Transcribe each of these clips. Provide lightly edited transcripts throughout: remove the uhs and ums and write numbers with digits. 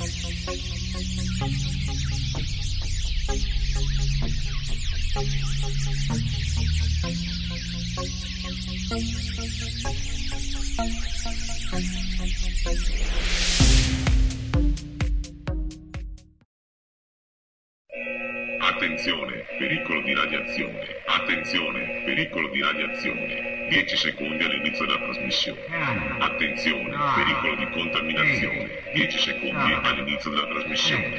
Attenzione, pericolo di radiazione. Attenzione, pericolo di radiazione. 10 secondi all'inizio della trasmissione. Attenzione, pericolo di contaminazione. 10 secondi all'inizio della trasmissione.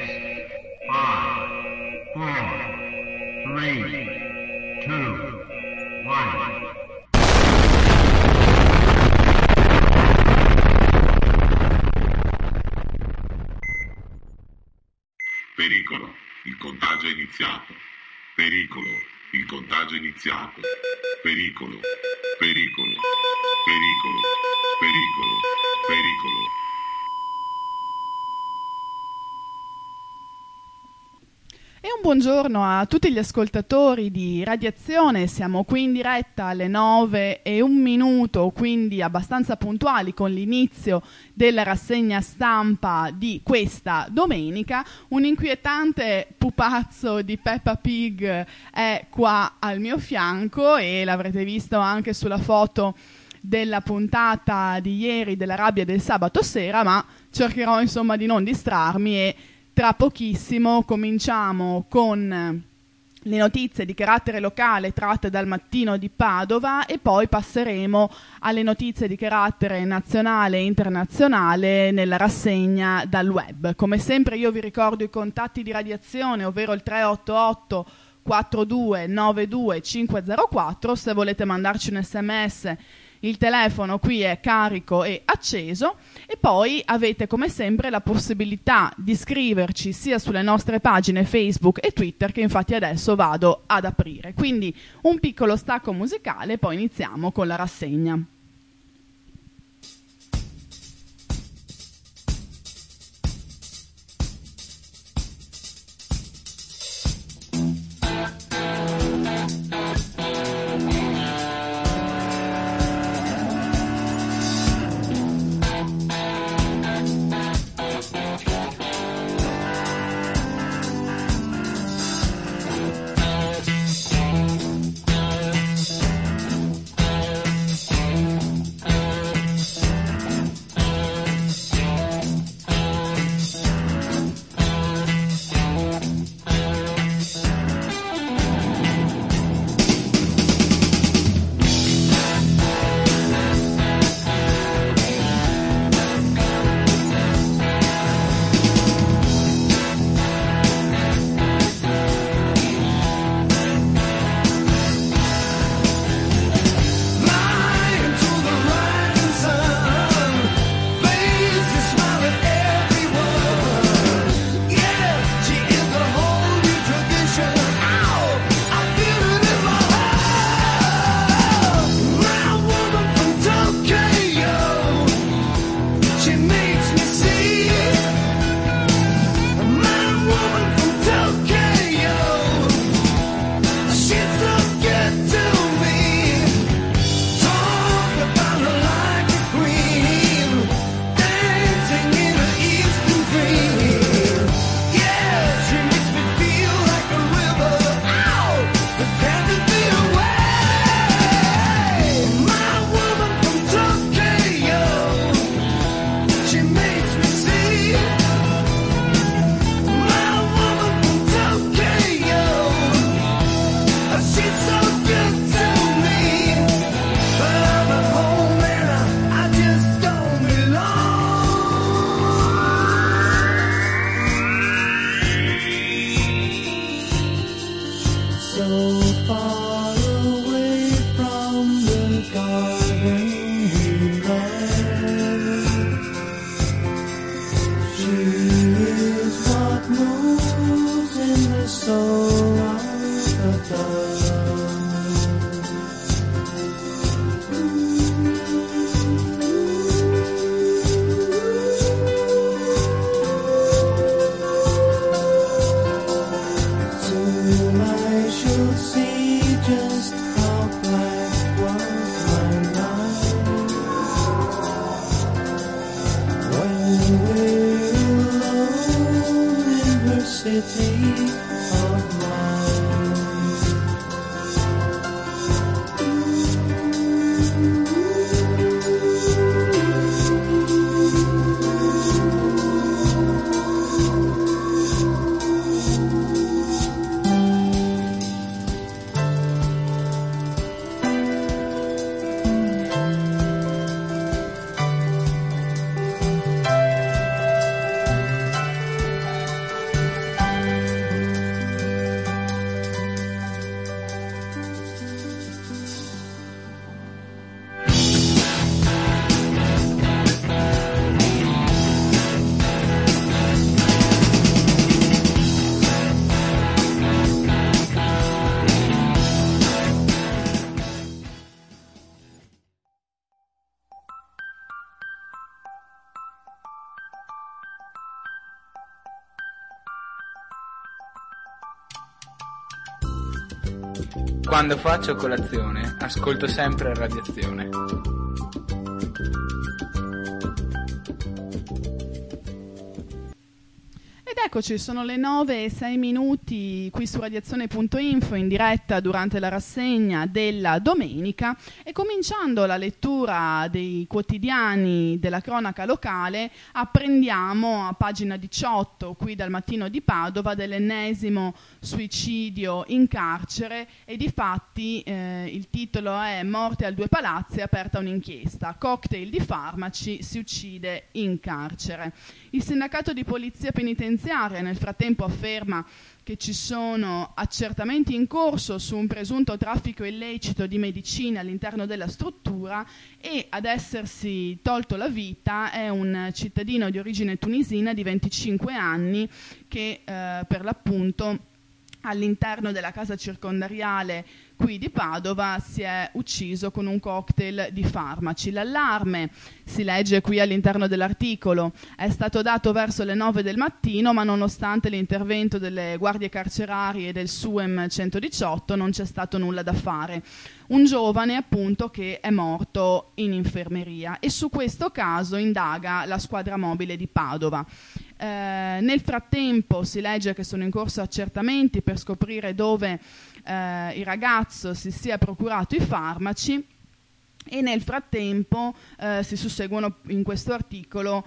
5, 4, 3, 2, 1. Pericolo, il contagio è iniziato. Pericolo, il contagio è iniziato. Pericolo, pericolo, pericolo, pericolo, pericolo. E un buongiorno a tutti gli ascoltatori di Radiazione. Siamo qui in diretta alle 9:01, quindi abbastanza puntuali con l'inizio della rassegna stampa di questa domenica. Un inquietante pupazzo di Peppa Pig è qua al mio fianco e l'avrete visto anche sulla foto della puntata di ieri della rabbia del sabato sera, ma cercherò insomma di non distrarmi e tra pochissimo cominciamo con le notizie di carattere locale tratte dal Mattino di Padova e poi passeremo alle notizie di carattere nazionale e internazionale nella rassegna dal web. Come sempre io vi ricordo i contatti di Radiazione, ovvero il 388 4292 504. Se volete mandarci un SMS, il telefono qui è carico e acceso, e poi avete come sempre la possibilità di scriverci sia sulle nostre pagine Facebook e Twitter, che infatti adesso vado ad aprire. Quindi un piccolo stacco musicale, poi iniziamo con la rassegna. city of mine. Quando faccio colazione, ascolto sempre Radiazione. Ed eccoci, sono le 9:06 qui su radiazione.info in diretta durante la rassegna della domenica, e cominciando la lettura dei quotidiani della cronaca locale apprendiamo a pagina 18 qui dal Mattino di Padova dell'ennesimo suicidio in carcere, e difatti il titolo è "Morte al Due Palazzi, aperta un'inchiesta, cocktail di farmaci, si uccide in carcere". Il sindacato di polizia penitenziaria nel frattempo afferma che ci sono accertamenti in corso su un presunto traffico illecito di medicine all'interno della struttura, e ad essersi tolto la vita è un cittadino di origine tunisina di 25 anni che per l'appunto all'interno della casa circondariale qui di Padova si è ucciso con un cocktail di farmaci. L'allarme, si legge qui all'interno dell'articolo, è stato dato verso le 9 del mattino, ma nonostante l'intervento delle guardie carcerarie e del SUEM 118 non c'è stato nulla da fare. Un giovane appunto che è morto in infermeria, e su questo caso indaga la squadra mobile di Padova. Nel frattempo si legge che sono in corso accertamenti per scoprire dove il ragazzo si sia procurato i farmaci, e nel frattempo si susseguono in questo articolo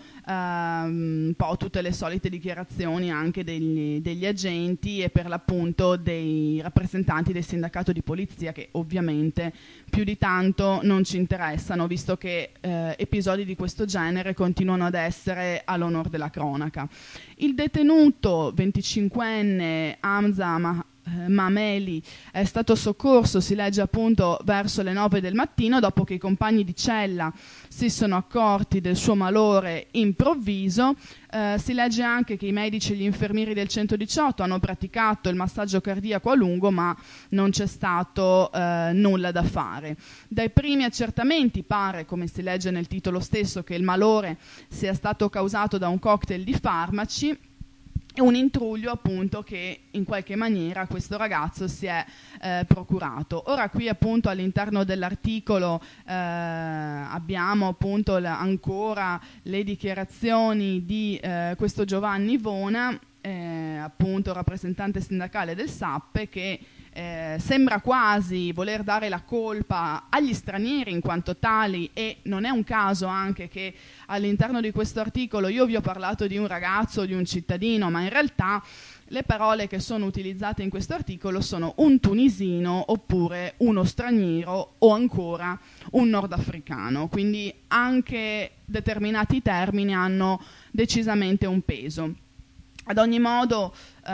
un po' tutte le solite dichiarazioni anche degli agenti e per l'appunto dei rappresentanti del sindacato di polizia, che ovviamente più di tanto non ci interessano, visto che episodi di questo genere continuano ad essere all'onor della cronaca. Il detenuto 25enne Hamza Mameli è stato soccorso, si legge appunto verso le 9 del mattino, dopo che i compagni di cella si sono accorti del suo malore improvviso. Si legge anche che i medici e gli infermieri del 118 hanno praticato il massaggio cardiaco a lungo, ma non c'è stato nulla da fare. Dai primi accertamenti pare, come si legge nel titolo stesso, che il malore sia stato causato da un cocktail di farmaci, e un intruglio appunto che in qualche maniera questo ragazzo si è procurato. Ora qui appunto all'interno dell'articolo abbiamo appunto ancora le dichiarazioni di questo Giovanni Vona, appunto rappresentante sindacale del SAPPE, che sembra quasi voler dare la colpa agli stranieri in quanto tali, e non è un caso anche che all'interno di questo articolo io vi ho parlato di un ragazzo, di un cittadino, ma in realtà le parole che sono utilizzate in questo articolo sono un tunisino, oppure uno straniero, o ancora un nordafricano, quindi anche determinati termini hanno decisamente un peso. Ad ogni modo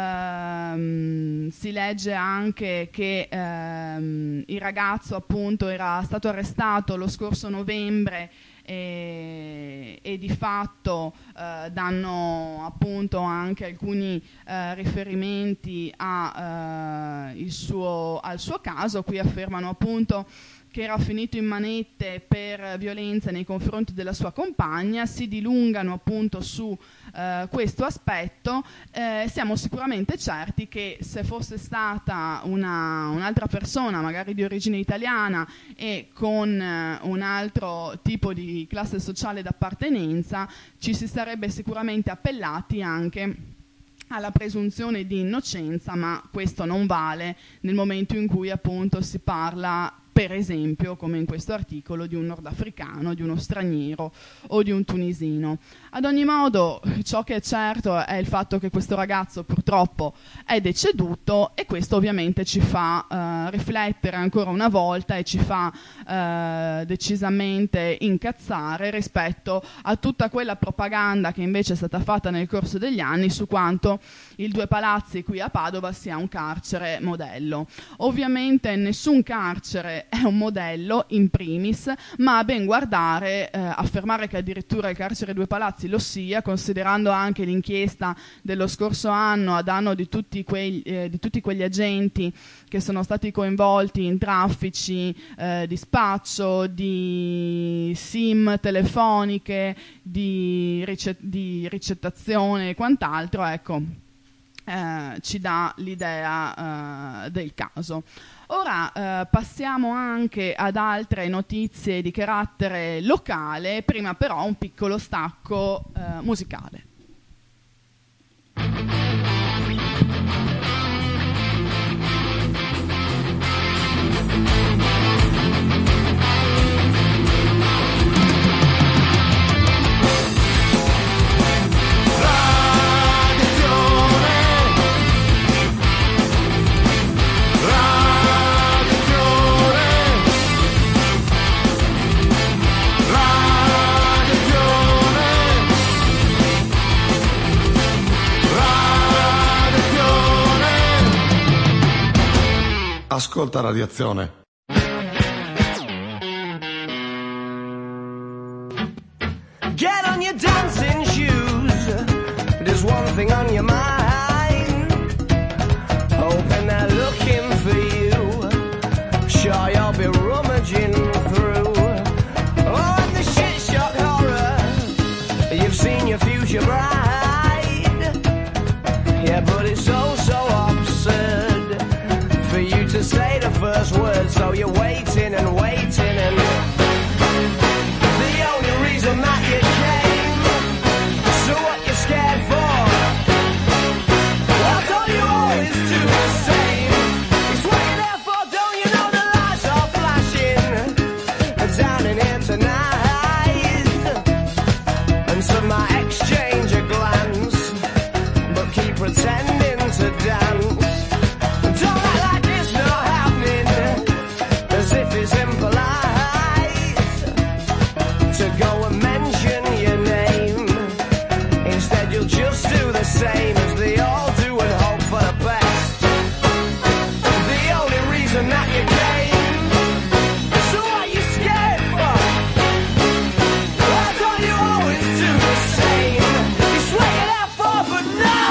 si legge anche che il ragazzo appunto era stato arrestato lo scorso novembre e di fatto danno appunto anche alcuni riferimenti al suo caso. Qui affermano appunto che era finito in manette per violenza nei confronti della sua compagna, si dilungano appunto su questo aspetto. Siamo sicuramente certi che se fosse stata un'altra persona, magari di origine italiana e con un altro tipo di classe sociale d'appartenenza, ci si sarebbe sicuramente appellati anche alla presunzione di innocenza, ma questo non vale nel momento in cui appunto si parla, per esempio, come in questo articolo, di un nordafricano, di uno straniero o di un tunisino. Ad ogni modo, ciò che è certo è il fatto che questo ragazzo purtroppo è deceduto, e questo ovviamente ci fa riflettere ancora una volta e ci fa decisamente incazzare rispetto a tutta quella propaganda che invece è stata fatta nel corso degli anni su quanto il Due Palazzi qui a Padova sia un carcere modello. Ovviamente nessun carcere è un modello in primis, ma a ben guardare affermare che addirittura il carcere Due Palazzi lo sia, considerando anche l'inchiesta dello scorso anno a danno di tutti quegli agenti che sono stati coinvolti in traffici di spaccio, di SIM telefoniche, di ricettazione e quant'altro, ecco, ci dà l'idea del caso. Ora passiamo anche ad altre notizie di carattere locale, prima però un piccolo stacco musicale. Ascolta Radiazione. Get on your dancing shoes. There's one thing on your mind. Hoping they're looking for you. Sure you'll be rummaging through. Oh, and the shit shock horror. You've seen your future bride. Yeah, but it's so absurd for you to say the first word, so you're waiting and waiting, and the only reason that you came, so what you scared for? Well, don't you always do the same? It's what you're there for, don't you know the lights are flashing down in here tonight, and some might exchange a glance, but keep pretending to dance. It's impolite to go and mention your name. Instead you'll just do the same as they all do and hope for the best. The only reason that you came, so what you scared for? Why don't you always do the same? It's what you're there for, but no!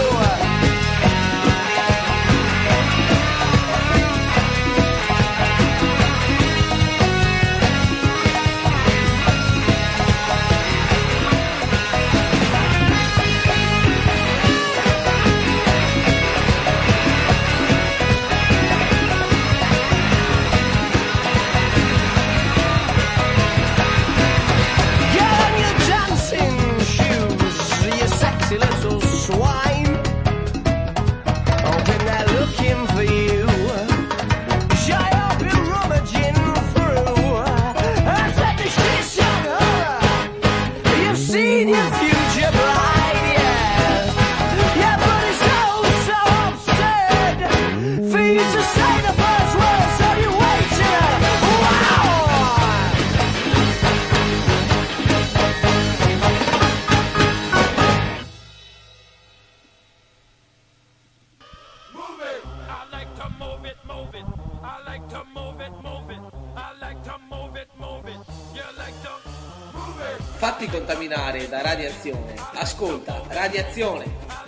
Fatti contaminare da radiazione. Ascolta Radiazione.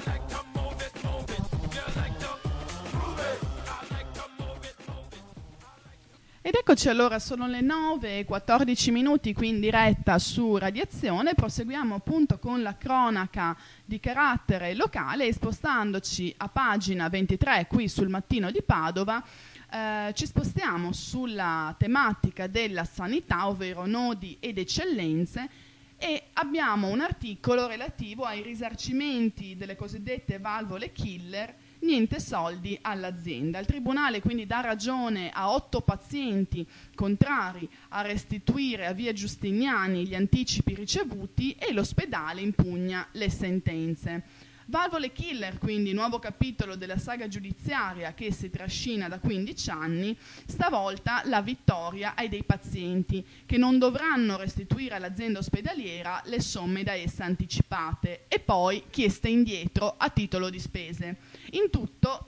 Ed eccoci allora, sono le 9:14 qui in diretta su Radiazione. Proseguiamo appunto con la cronaca di carattere locale e spostandoci a pagina 23 qui sul Mattino di Padova. Ci spostiamo sulla tematica della sanità, ovvero nodi ed eccellenze, e abbiamo un articolo relativo ai risarcimenti delle cosiddette valvole killer, niente soldi all'azienda. Il tribunale quindi dà ragione a 8 pazienti contrari a restituire a via Giustiniani gli anticipi ricevuti e l'ospedale impugna le sentenze. Valvole killer, quindi, nuovo capitolo della saga giudiziaria che si trascina da 15 anni, stavolta la vittoria ai dei pazienti che non dovranno restituire all'azienda ospedaliera le somme da essa anticipate e poi chieste indietro a titolo di spese. In tutto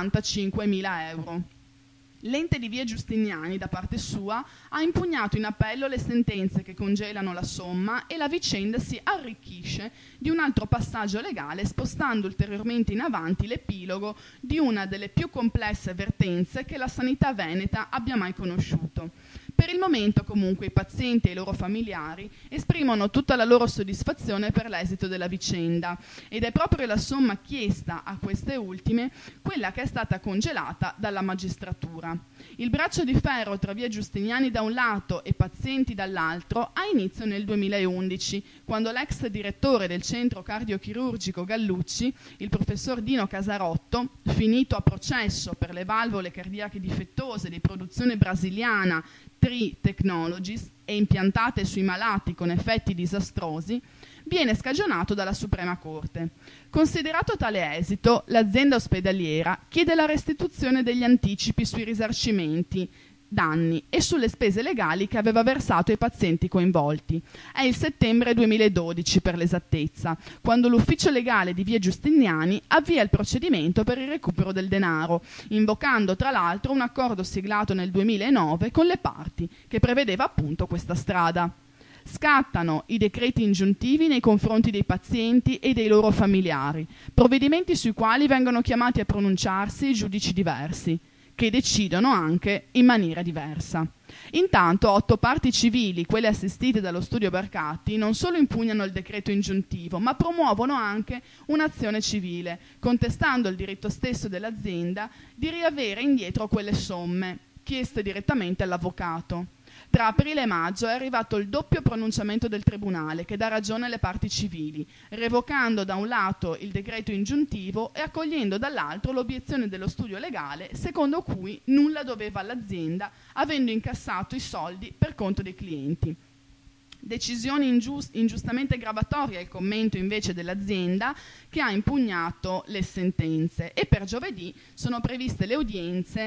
85.000 euro. L'ente di via Giustiniani, da parte sua, ha impugnato in appello le sentenze che congelano la somma e la vicenda si arricchisce di un altro passaggio legale, spostando ulteriormente in avanti l'epilogo di una delle più complesse vertenze che la sanità veneta abbia mai conosciuto. Per il momento, comunque, i pazienti e i loro familiari esprimono tutta la loro soddisfazione per l'esito della vicenda ed è proprio la somma chiesta a queste ultime quella che è stata congelata dalla magistratura. Il braccio di ferro tra via Giustiniani da un lato e pazienti dall'altro ha inizio nel 2011, quando l'ex direttore del centro cardiochirurgico Gallucci, il professor Dino Casarotto, finito a processo per le valvole cardiache difettose di produzione brasiliana Tri Technologies e impiantate sui malati con effetti disastrosi, viene scagionato dalla Suprema Corte. Considerato tale esito, l'azienda ospedaliera chiede la restituzione degli anticipi sui risarcimenti danni e sulle spese legali che aveva versato ai pazienti coinvolti. È il settembre 2012 per l'esattezza, quando l'ufficio legale di via Giustiniani avvia il procedimento per il recupero del denaro, invocando tra l'altro un accordo siglato nel 2009 con le parti che prevedeva appunto questa strada. Scattano i decreti ingiuntivi nei confronti dei pazienti e dei loro familiari, provvedimenti sui quali vengono chiamati a pronunciarsi giudici diversi, che decidono anche in maniera diversa. Intanto 8 parti civili, quelle assistite dallo studio Barcatti, non solo impugnano il decreto ingiuntivo, ma promuovono anche un'azione civile, contestando il diritto stesso dell'azienda di riavere indietro quelle somme, chieste direttamente all'avvocato. Tra aprile e maggio è arrivato il doppio pronunciamento del Tribunale che dà ragione alle parti civili, revocando da un lato il decreto ingiuntivo e accogliendo dall'altro l'obiezione dello studio legale secondo cui nulla doveva all'azienda avendo incassato i soldi per conto dei clienti. Decisione ingiustamente gravatoria il commento invece dell'azienda che ha impugnato le sentenze e per giovedì sono previste le udienze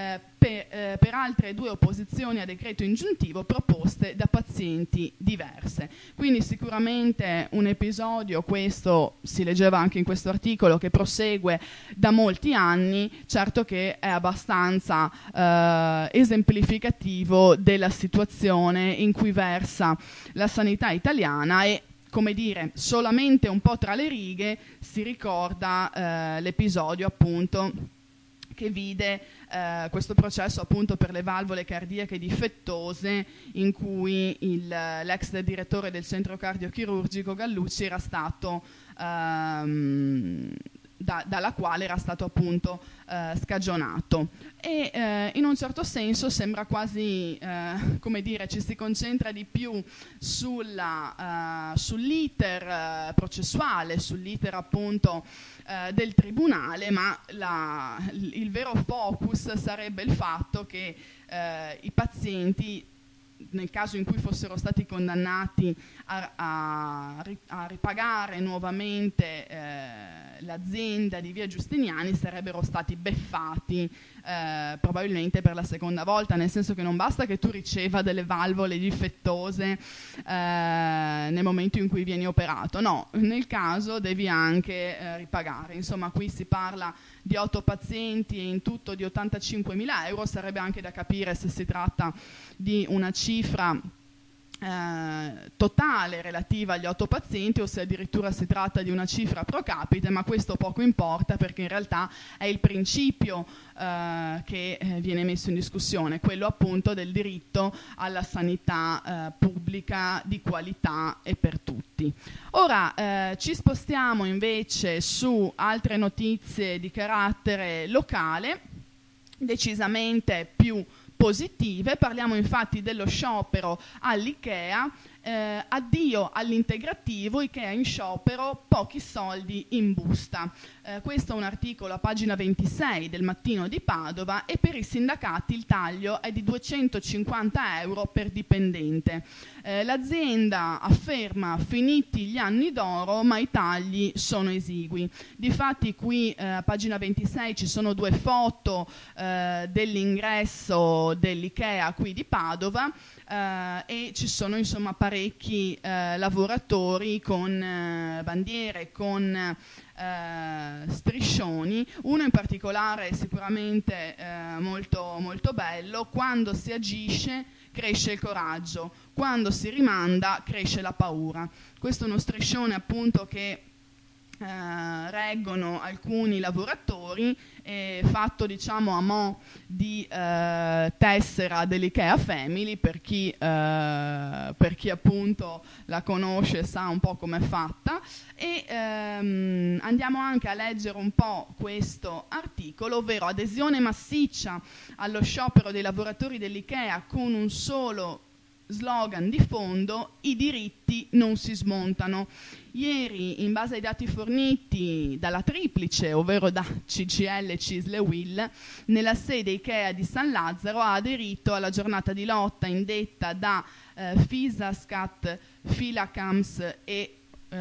per altre 2 opposizioni a decreto ingiuntivo proposte da pazienti diverse. Quindi sicuramente un episodio, questo si leggeva anche in questo articolo, che prosegue da molti anni, certo che è abbastanza esemplificativo della situazione in cui versa la sanità italiana e, come dire, solamente un po' tra le righe si ricorda l'episodio appunto che vide questo processo appunto per le valvole cardiache difettose in cui l'ex direttore del centro cardiochirurgico Gallucci era stato dalla quale era stato appunto scagionato e in un certo senso sembra quasi come dire ci si concentra di più sull'iter processuale, sull'iter appunto del tribunale, ma il vero focus sarebbe il fatto che i pazienti, nel caso in cui fossero stati condannati a ripagare nuovamente l'azienda di via Giustiniani, sarebbero stati beffati probabilmente per la seconda volta, nel senso che non basta che tu riceva delle valvole difettose nel momento in cui vieni operato, no, nel caso devi anche ripagare. Insomma, qui si parla di 8 pazienti e in tutto di 85.000 euro, sarebbe anche da capire se si tratta di una cifra totale relativa agli 8 pazienti o se addirittura si tratta di una cifra pro capite, ma questo poco importa perché in realtà è il principio che viene messo in discussione, quello appunto del diritto alla sanità pubblica di qualità e per tutti. Ora ci spostiamo invece su altre notizie di carattere locale, decisamente più positive. Parliamo infatti dello sciopero all'IKEA addio all'integrativo, Ikea in sciopero, pochi soldi in busta. Questo è un articolo a pagina 26 del Mattino di Padova, e per i sindacati il taglio è di 250 euro per dipendente. L'azienda afferma finiti gli anni d'oro, ma i tagli sono esigui. Difatti qui a pagina 26 ci sono 2 foto dell'ingresso dell'Ikea qui di Padova, e ci sono insomma parecchi lavoratori con bandiere, con striscioni. Uno in particolare è sicuramente molto, molto bello: quando si agisce cresce il coraggio, quando si rimanda cresce la paura. Questo è uno striscione appunto che reggono alcuni lavoratori, fatto diciamo a mo' di tessera dell'Ikea Family, per chi appunto la conosce sa un po' com'è fatta. E andiamo anche a leggere un po' questo articolo, ovvero: adesione massiccia allo sciopero dei lavoratori dell'Ikea con un solo slogan di fondo: i diritti non si smontano. Ieri, in base ai dati forniti dalla Triplice, ovvero da CGIL, CISL e UIL, nella sede Ikea di San Lazzaro ha aderito alla giornata di lotta indetta da Fisascat, Filacams e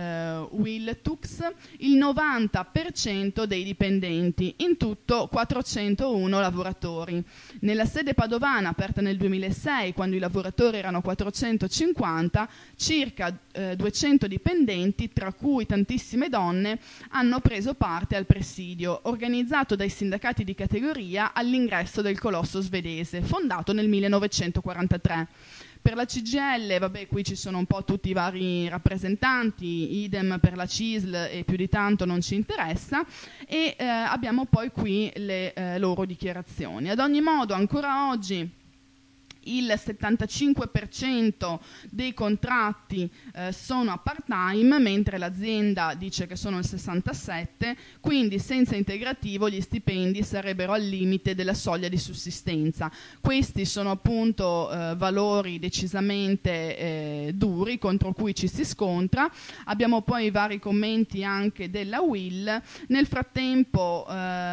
Wiltux il 90% dei dipendenti, in tutto 401 lavoratori. Nella sede padovana, aperta nel 2006, quando i lavoratori erano 450, circa 200 dipendenti, tra cui tantissime donne, hanno preso parte al presidio, organizzato dai sindacati di categoria all'ingresso del colosso svedese, fondato nel 1943. Per la CGIL, vabbè, qui ci sono un po' tutti i vari rappresentanti, idem per la CISL, e più di tanto non ci interessa, e abbiamo poi qui le loro dichiarazioni. Ad ogni modo, ancora oggi il 75% dei contratti sono a part-time, mentre l'azienda dice che sono il 67%, quindi senza integrativo gli stipendi sarebbero al limite della soglia di sussistenza. Questi sono appunto valori decisamente duri, contro cui ci si scontra. Abbiamo poi i vari commenti anche della UIL. Nel frattempo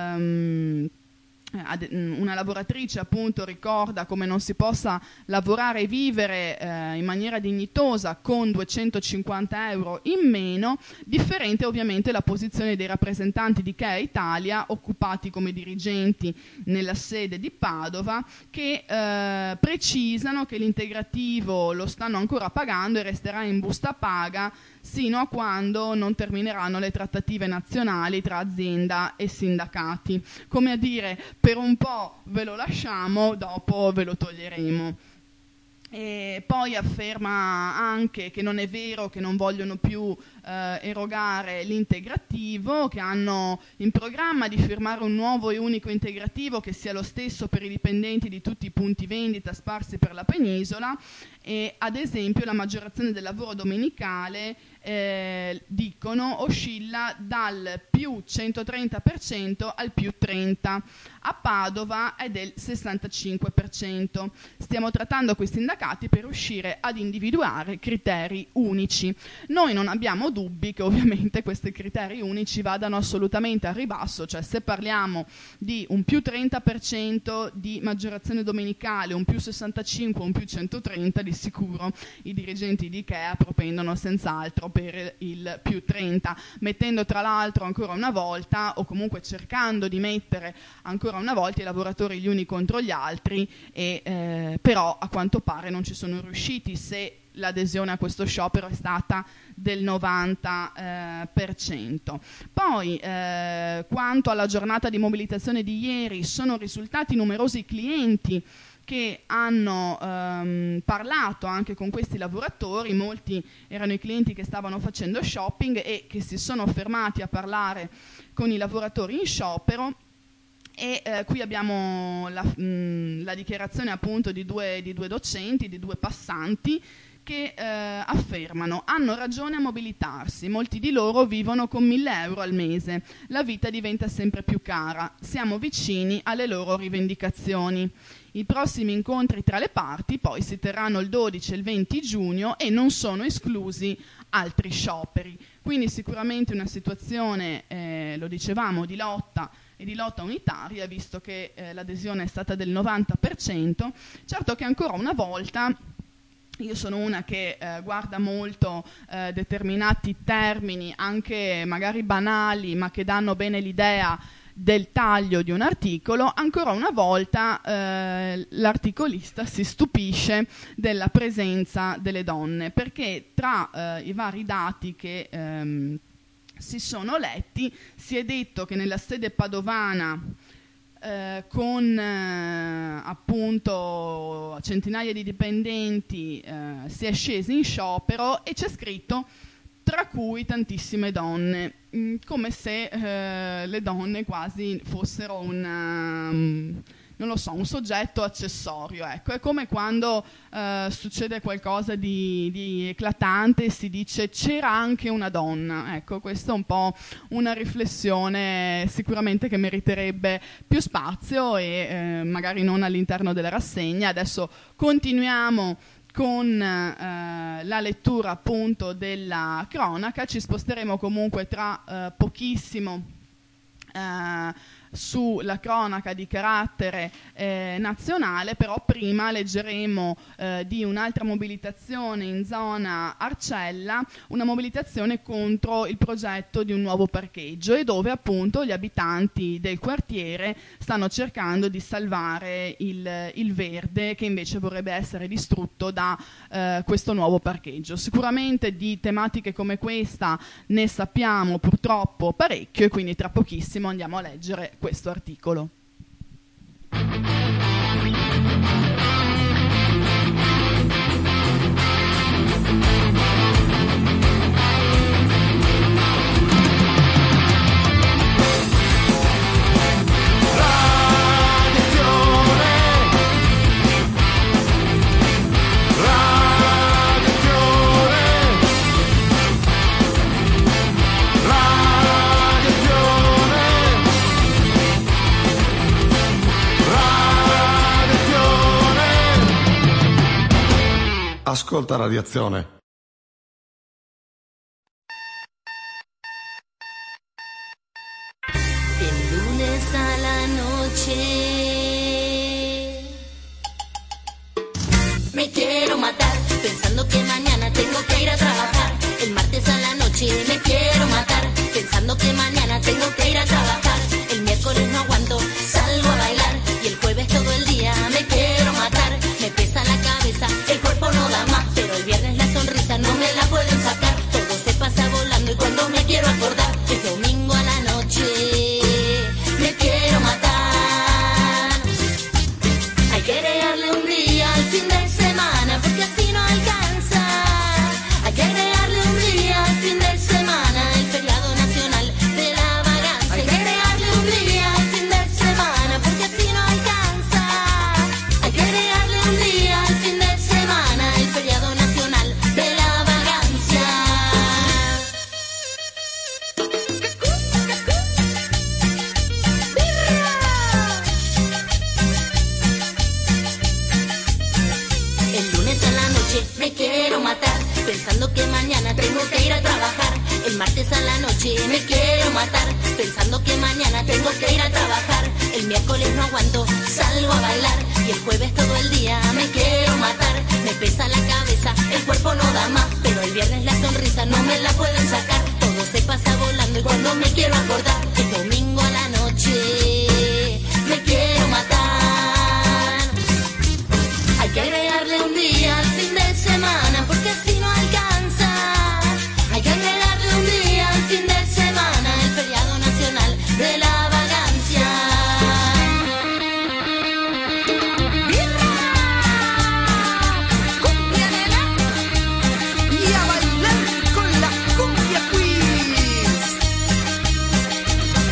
una lavoratrice appunto ricorda come non si possa lavorare e vivere in maniera dignitosa con 250 euro in meno. Differente ovviamente la posizione dei rappresentanti di Ikea Italia, occupati come dirigenti nella sede di Padova, che precisano che l'integrativo lo stanno ancora pagando e resterà in busta paga sino a quando non termineranno le trattative nazionali tra azienda e sindacati. Come a dire, per un po' ve lo lasciamo, dopo ve lo toglieremo. E poi afferma anche che non è vero che non vogliono più erogare l'integrativo, che hanno in programma di firmare un nuovo e unico integrativo che sia lo stesso per i dipendenti di tutti i punti vendita sparsi per la penisola. E ad esempio la maggiorazione del lavoro domenicale, dicono, oscilla dal più 130% al più 30%. A Padova è del 65%. Stiamo trattando questi sindacati per riuscire ad individuare criteri unici. Noi non abbiamo dubbi che ovviamente questi criteri unici vadano assolutamente al ribasso, cioè se parliamo di un più 30% di maggiorazione domenicale, un più 65%, un più 130%, di sicuro i dirigenti di Ikea propendono senz'altro per il più 30%, mettendo tra l'altro ancora una volta, o comunque cercando di mettere ancora una volta, i lavoratori gli uni contro gli altri, e però a quanto pare non ci sono riusciti, se l'adesione a questo sciopero è stata del 90%. Poi quanto alla giornata di mobilitazione di ieri, sono risultati numerosi clienti che hanno parlato anche con questi lavoratori. Molti erano i clienti che stavano facendo shopping e che si sono fermati a parlare con i lavoratori in sciopero. E qui abbiamo la dichiarazione appunto di due docenti, di due passanti, che affermano: hanno ragione a mobilitarsi, molti di loro vivono con 1.000 euro al mese, la vita diventa sempre più cara, siamo vicini alle loro rivendicazioni. I prossimi incontri tra le parti poi si terranno il 12 e il 20 giugno e non sono esclusi altri scioperi. Quindi sicuramente una situazione, lo dicevamo, di lotta e di lotta unitaria, visto che l'adesione è stata del 90%. Certo che ancora una volta, io sono una che guarda molto determinati termini, anche magari banali, ma che danno bene l'idea del taglio di un articolo. Ancora una volta l'articolista si stupisce della presenza delle donne, perché tra i vari dati che si sono letti si è detto che nella sede padovana con appunto centinaia di dipendenti si è scesi in sciopero, e c'è scritto tra cui tantissime donne, come se le donne quasi fossero non lo so, un soggetto accessorio. Ecco, è come quando succede qualcosa di eclatante e si dice c'era anche una donna. Ecco, questa è un po' una riflessione sicuramente che meriterebbe più spazio e magari non all'interno della rassegna. Adesso continuiamo con la lettura appunto della cronaca. Ci sposteremo comunque tra pochissimo sulla cronaca di carattere nazionale, però prima leggeremo di un'altra mobilitazione in zona Arcella, una mobilitazione contro il progetto di un nuovo parcheggio, e dove appunto gli abitanti del quartiere stanno cercando di salvare il verde che invece vorrebbe essere distrutto da questo nuovo parcheggio. Sicuramente di tematiche come questa ne sappiamo purtroppo parecchio, e quindi tra pochissimo andiamo a leggere questo articolo. Ascolta Radiazione. El lunes a la noche me quiero matar, pensando que mañana tengo que ir a trabajar. El martes a la noche me quiero matar, pensando que mañana tengo que ir a trabajar. El miércoles no aguanto, salgo a bailar, y el jueves todo el día me quiero matar. Me pesa la cabeza, el cuerpo no da más, pero el viernes la sonrisa no me la pueden sacar. Todo se pasa volando y cuando me quiero acordar es domingo a la noche. Me quiero matar. Hay que agregarle un día al fin de semana, porque así no alcanza. Hay que agregarle un día al fin de semana, el feriado nacional de la vagancia. Hay que agregarle un día al fin de semana, porque así no alcanza. Hay que agregarle un día al fin de semana, el feriado nacional de la vagancia. El lunes a la noche me quiero matar, pensando que mañana tengo que ir a trabajar. El martes a la noche me quiero matar, pensando que mañana tengo que ir a trabajar. El miércoles no aguanto, salgo a bailar, y el jueves todo el día me quiero matar. Me pesa la cabeza, el cuerpo no da más, pero el viernes la sonrisa no me la pueden sacar. Todo se pasa volando y cuando me quiero acordar es domingo a la noche. Me quiero matar. Hay que agregarle un día al fin de semana, porque así no alcanza. Hay que agregarle un día al fin de semana, el feriado nacional de la vagancia. ¡Birra! ¡Cumbia, nena! Y a bailar con la cumbia queens.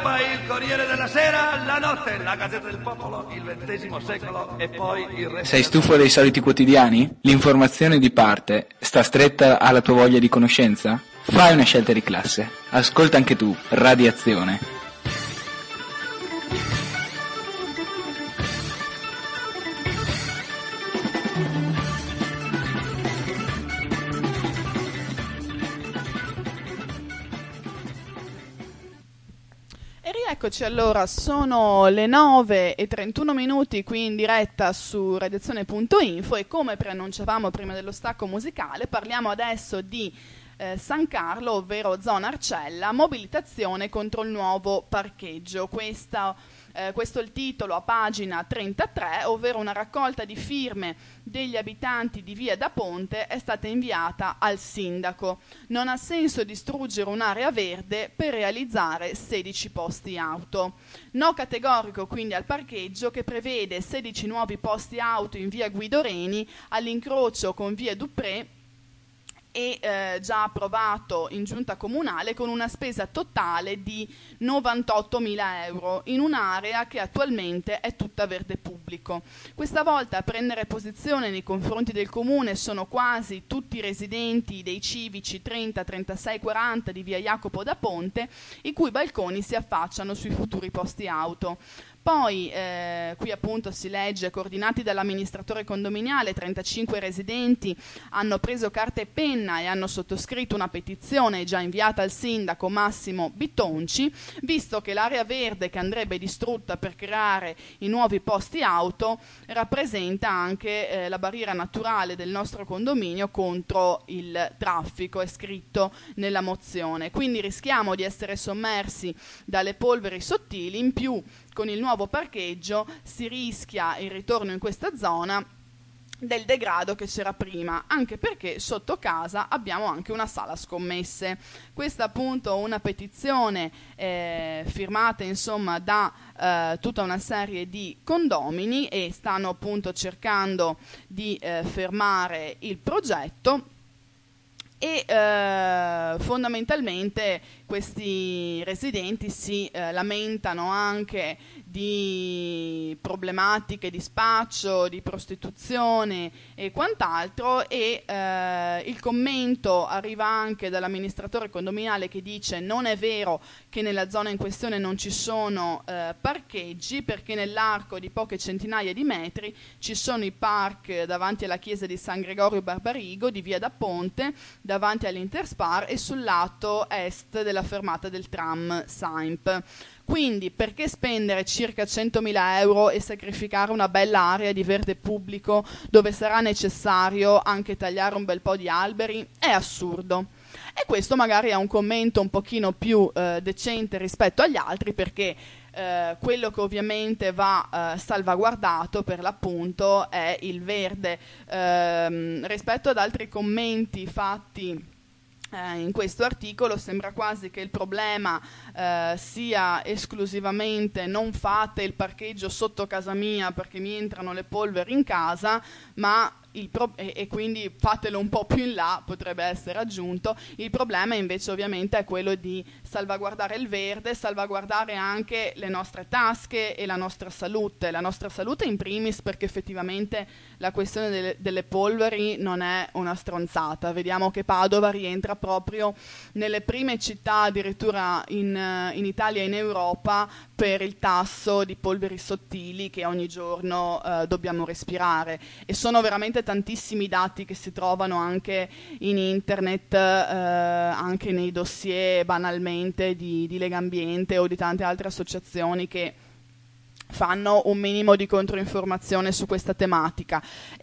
stampa, il Corriere della Sera, la notte, la Gazzetta del Popolo, il XX secolo e poi il resto. Sei stufo dei soliti quotidiani? L'informazione di parte sta stretta alla tua voglia di conoscenza? Fai una scelta di classe. Ascolta anche tu Radiazione. Eccoci, allora sono le 9:31 qui in diretta su radiazione.info e come preannunciavamo prima dello stacco musicale parliamo adesso di San Carlo, ovvero zona Arcella, mobilitazione contro il nuovo parcheggio. Questo è il titolo a pagina 33, ovvero una raccolta di firme degli abitanti di Via da Ponte è stata inviata al sindaco. Non ha senso distruggere un'area verde per realizzare 16 posti auto. No categorico quindi al parcheggio che prevede 16 nuovi posti auto in Via Guido Reni all'incrocio con Via Dupré e già approvato in giunta comunale con una spesa totale di 98.000 euro in un'area che attualmente è tutta verde pubblico. Questa volta a prendere posizione nei confronti del comune sono quasi tutti i residenti dei civici 30, 36, 40 di via Jacopo da Ponte, i cui balconi si affacciano sui futuri posti auto. Poi qui appunto si legge: coordinati dall'amministratore condominiale, 35 residenti hanno preso carta e penna e hanno sottoscritto una petizione già inviata al sindaco Massimo Bitonci, visto che l'area verde che andrebbe distrutta per creare i nuovi posti auto rappresenta anche la barriera naturale del nostro condominio contro il traffico, è scritto nella mozione. Quindi rischiamo di essere sommersi dalle polveri sottili, in più con il nuovo parcheggio si rischia il ritorno in questa zona del degrado che c'era prima, anche perché sotto casa abbiamo anche una sala scommesse. Questa appunto una petizione firmata insomma da tutta una serie di condomini e stanno appunto cercando di fermare il progetto. E fondamentalmente questi residenti si lamentano anche di problematiche di spaccio, di prostituzione e quant'altro, e il commento arriva anche dall'amministratore condominiale che dice: non è vero che nella zona in questione non ci sono parcheggi, perché nell'arco di poche centinaia di metri ci sono i park davanti alla chiesa di San Gregorio Barbarigo di Via da Ponte, davanti all'Interspar e sul lato est della fermata del tram Saimp. Quindi perché spendere circa 100.000 euro e sacrificare una bella area di verde pubblico dove sarà necessario anche tagliare un bel po' di alberi? È assurdo. E questo magari è un commento un pochino più decente rispetto agli altri, perché quello che ovviamente va salvaguardato per l'appunto è il verde. Rispetto ad altri commenti fatti in questo articolo sembra quasi che il problema sia esclusivamente: non fate il parcheggio sotto casa mia perché mi entrano le polveri in casa, ma e quindi fatelo un po' più in là, potrebbe essere aggiunto. Il problema invece ovviamente è quello di salvaguardare il verde, salvaguardare anche le nostre tasche e la nostra salute in primis, perché effettivamente la questione delle polveri non è una stronzata. Vediamo che Padova rientra proprio nelle prime città addirittura in Italia e in Europa per il tasso di polveri sottili che ogni giorno dobbiamo respirare, e sono veramente tantissimi dati che si trovano anche in internet, anche nei dossier banalmente di Legambiente o di tante altre associazioni che fanno un minimo di controinformazione su questa tematica.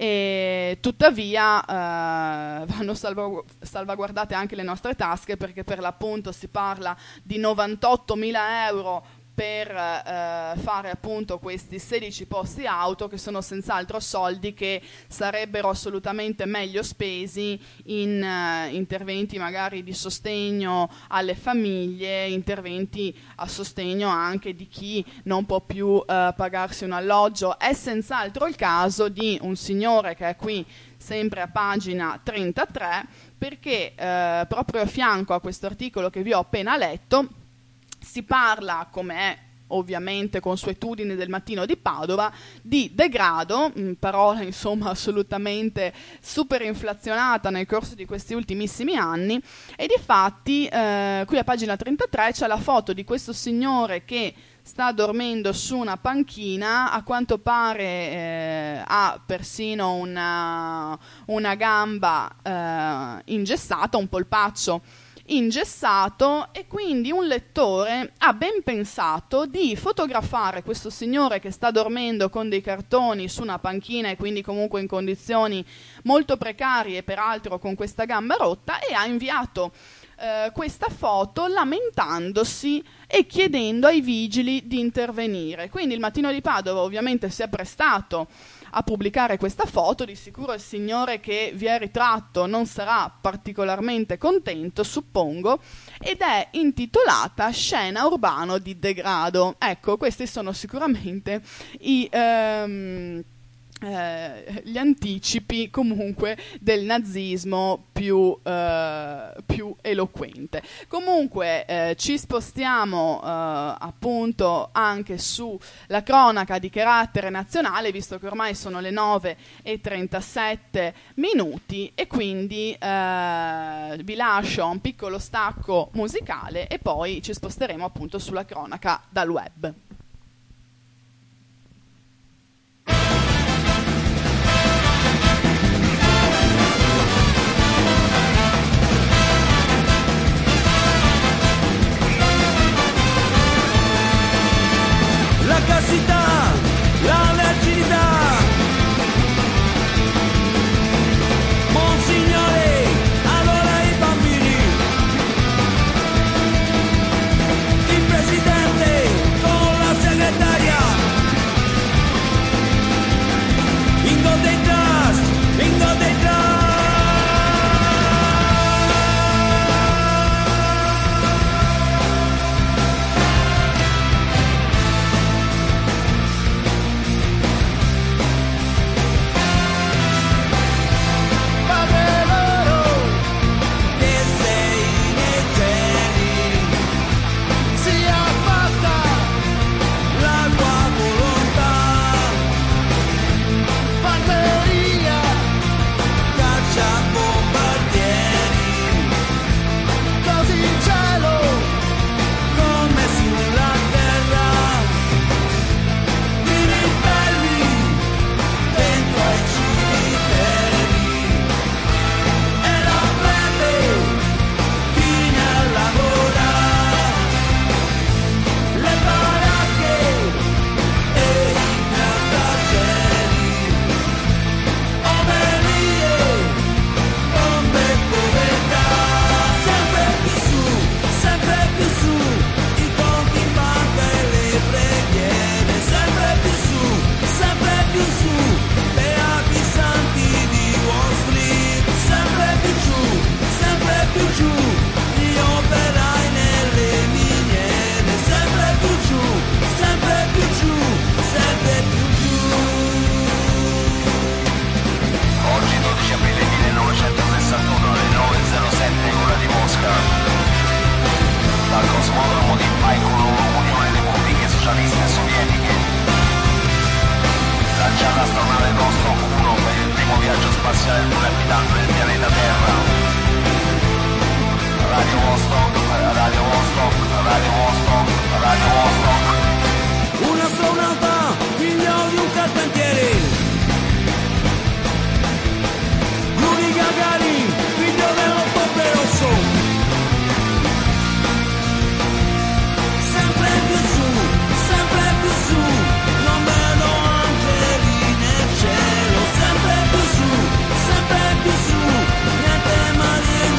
E tuttavia vanno salvaguardate anche le nostre tasche, perché per l'appunto si parla di 98.000 euro per fare appunto questi 16 posti auto, che sono senz'altro soldi che sarebbero assolutamente meglio spesi in interventi magari di sostegno alle famiglie, interventi a sostegno anche di chi non può più pagarsi un alloggio. È senz'altro il caso di un signore che è qui sempre a pagina 33, perché proprio a fianco a questo articolo che vi ho appena letto Si parla, come è ovviamente consuetudine del Mattino di Padova, di degrado, parola insomma assolutamente super inflazionata nel corso di questi ultimissimi anni, e difatti qui a pagina 33 c'è la foto di questo signore che sta dormendo su una panchina, a quanto pare ha persino una gamba ingessata, un polpaccio ingessato, e quindi un lettore ha ben pensato di fotografare questo signore che sta dormendo con dei cartoni su una panchina e quindi comunque in condizioni molto precarie, peraltro con questa gamba rotta, e ha inviato questa foto lamentandosi e chiedendo ai vigili di intervenire. Quindi il Mattino di Padova ovviamente si è prestato a pubblicare questa foto. Di sicuro il signore che vi è ritratto non sarà particolarmente contento, suppongo, ed è intitolata Scena urbano di degrado. Ecco, questi sono sicuramente gli anticipi comunque del nazismo più eloquente. Comunque ci spostiamo appunto anche sulla cronaca di carattere nazionale, visto che ormai sono le 9:37 e quindi vi lascio un piccolo stacco musicale e poi ci sposteremo appunto sulla cronaca dal web. La castità, la verginità. Monsignore, adora i bambini. Il presidente con la segretaria. Bingo dei trust, bingo dei trust.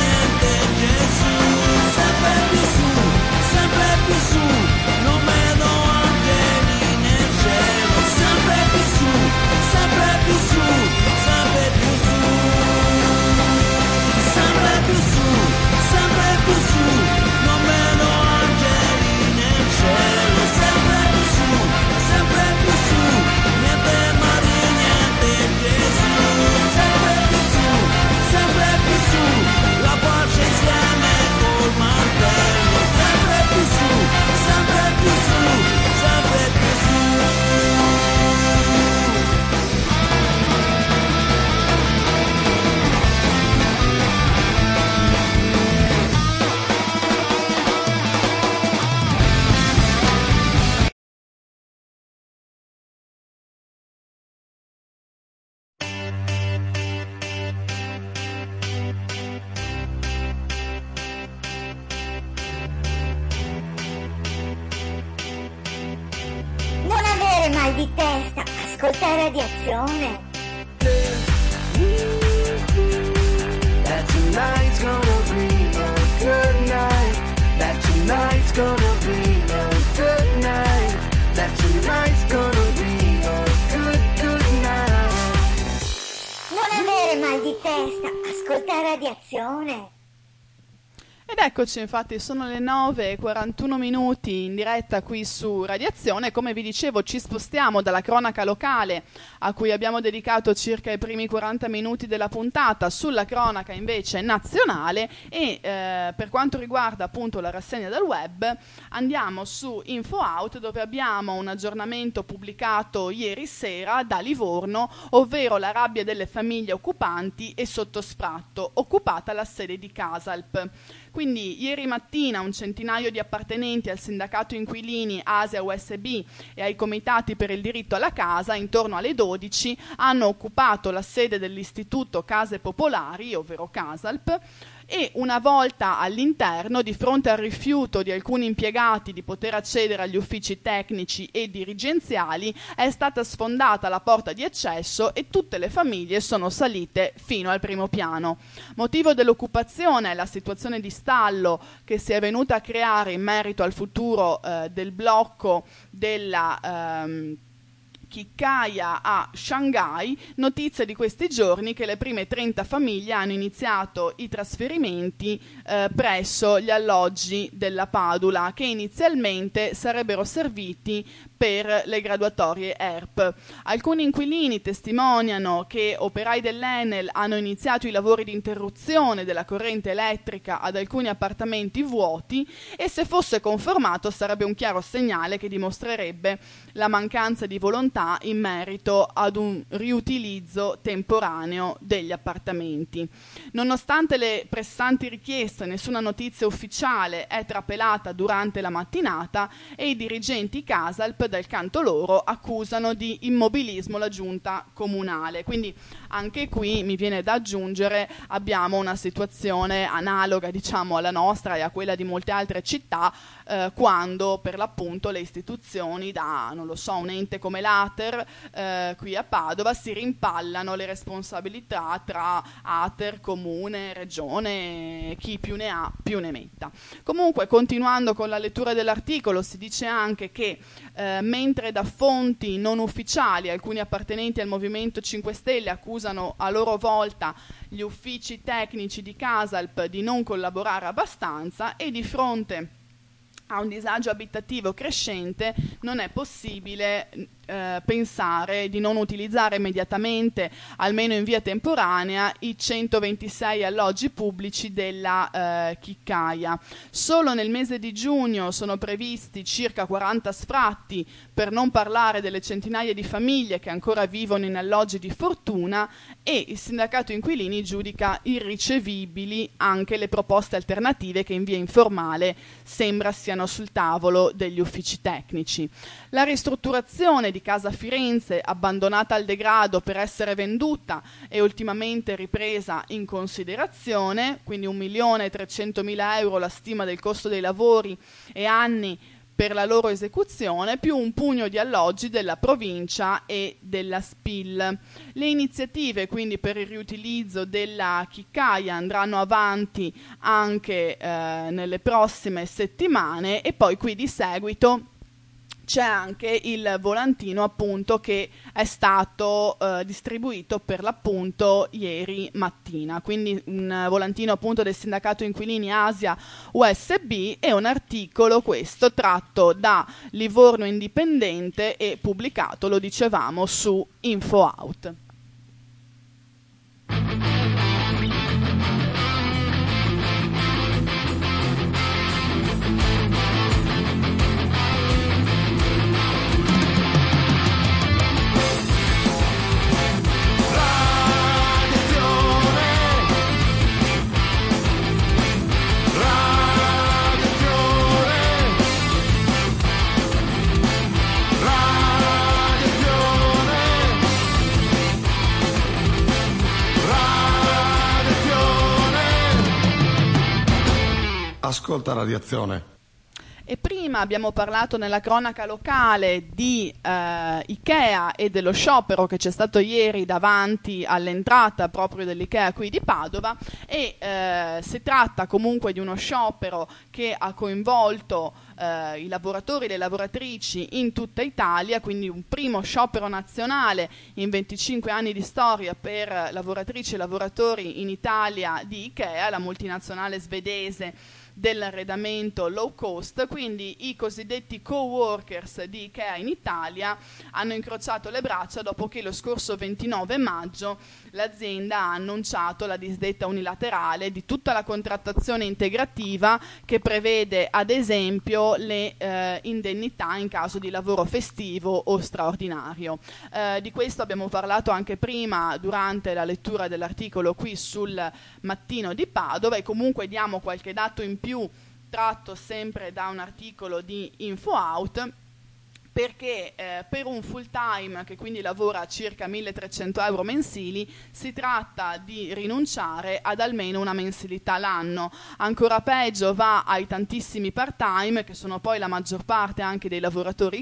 Non vedo di testa, ascolta Radiazione. That tonight's gonna be a good night. That tonight's gonna be a good night. That tonight's gonna be a good night. Non avere mal di testa, ascolta Radiazione. Ed eccoci, infatti sono le 9:41 in diretta qui su Radiazione. Come vi dicevo, ci spostiamo dalla cronaca locale, a cui abbiamo dedicato circa i primi 40 minuti della puntata, sulla cronaca invece nazionale e per quanto riguarda appunto la rassegna del web andiamo su InfoOut, dove abbiamo un aggiornamento pubblicato ieri sera da Livorno, ovvero la rabbia delle famiglie occupanti e sotto sfratto, occupata la sede di Casalp. Quindi ieri mattina un centinaio di appartenenti al sindacato inquilini Asia USB e ai comitati per il diritto alla casa, intorno alle 12, hanno occupato la sede dell'istituto Case Popolari, ovvero Casalp, e una volta all'interno, di fronte al rifiuto di alcuni impiegati di poter accedere agli uffici tecnici e dirigenziali, è stata sfondata la porta di accesso e tutte le famiglie sono salite fino al primo piano. Motivo dell'occupazione è la situazione di stallo che si è venuta a creare in merito al futuro del blocco della Chiccaia a Shanghai. Notizia di questi giorni che le prime 30 famiglie hanno iniziato i trasferimenti presso gli alloggi della Padula, che inizialmente sarebbero serviti per le graduatorie ERP. Alcuni inquilini testimoniano che operai dell'Enel hanno iniziato i lavori di interruzione della corrente elettrica ad alcuni appartamenti vuoti e, se fosse confermato, sarebbe un chiaro segnale che dimostrerebbe la mancanza di volontà in merito ad un riutilizzo temporaneo degli appartamenti. Nonostante le pressanti richieste, nessuna notizia ufficiale è trapelata durante la mattinata e i dirigenti Casalp dal canto loro accusano di immobilismo la giunta comunale. Quindi anche qui mi viene da aggiungere, abbiamo una situazione analoga, diciamo, alla nostra e a quella di molte altre città, quando per l'appunto le istituzioni, da non lo so, un ente come l'Ater qui a Padova, si rimpallano le responsabilità tra Ater, comune, regione, chi più ne ha più ne metta. Comunque, continuando con la lettura dell'articolo, si dice anche che mentre da fonti non ufficiali alcuni appartenenti al Movimento 5 Stelle accusano a loro volta gli uffici tecnici di Casalp di non collaborare abbastanza, e di fronte a un disagio abitativo crescente non è possibile pensare di non utilizzare immediatamente, almeno in via temporanea, i 126 alloggi pubblici della Chiccaia. Solo nel mese di giugno sono previsti circa 40 sfratti, per non parlare delle centinaia di famiglie che ancora vivono in alloggi di fortuna, e il sindacato inquilini giudica irricevibili anche le proposte alternative che in via informale sembra siano sul tavolo degli uffici tecnici. La ristrutturazione di Casa Firenze, abbandonata al degrado per essere venduta e ultimamente ripresa in considerazione, quindi 1.300.000 euro la stima del costo dei lavori e anni per la loro esecuzione, più un pugno di alloggi della provincia e della SPIL. Le iniziative quindi per il riutilizzo della Chiccaia andranno avanti anche nelle prossime settimane, e poi qui di seguito c'è anche il volantino appunto che è stato distribuito per l'appunto ieri mattina, quindi un volantino appunto del sindacato inquilini Asia USB, e un articolo questo tratto da Livorno Indipendente e pubblicato, lo dicevamo, su InfoOut. Ascolta Radiazione. E prima prima abbiamo parlato nella cronaca locale di Ikea e dello sciopero che c'è stato ieri davanti all'entrata proprio dell'Ikea qui di Padova, e si tratta comunque di uno sciopero che ha coinvolto i lavoratori e le lavoratrici in tutta Italia, quindi un primo sciopero nazionale in 25 anni di storia per lavoratrici e lavoratori in Italia di Ikea, la multinazionale svedese dell'arredamento low cost. Quindi i cosiddetti co-workers di Ikea in Italia hanno incrociato le braccia dopo che lo scorso 29 maggio l'azienda ha annunciato la disdetta unilaterale di tutta la contrattazione integrativa che prevede ad esempio le indennità in caso di lavoro festivo o straordinario. Di questo abbiamo parlato anche prima durante la lettura dell'articolo qui sul Mattino di Padova, e comunque diamo qualche dato in più tratto sempre da un articolo di InfoOut, perché per un full time che quindi lavora circa 1.300 euro mensili si tratta di rinunciare ad almeno una mensilità l'anno. Ancora peggio va ai tantissimi part time, che sono poi la maggior parte anche dei lavoratori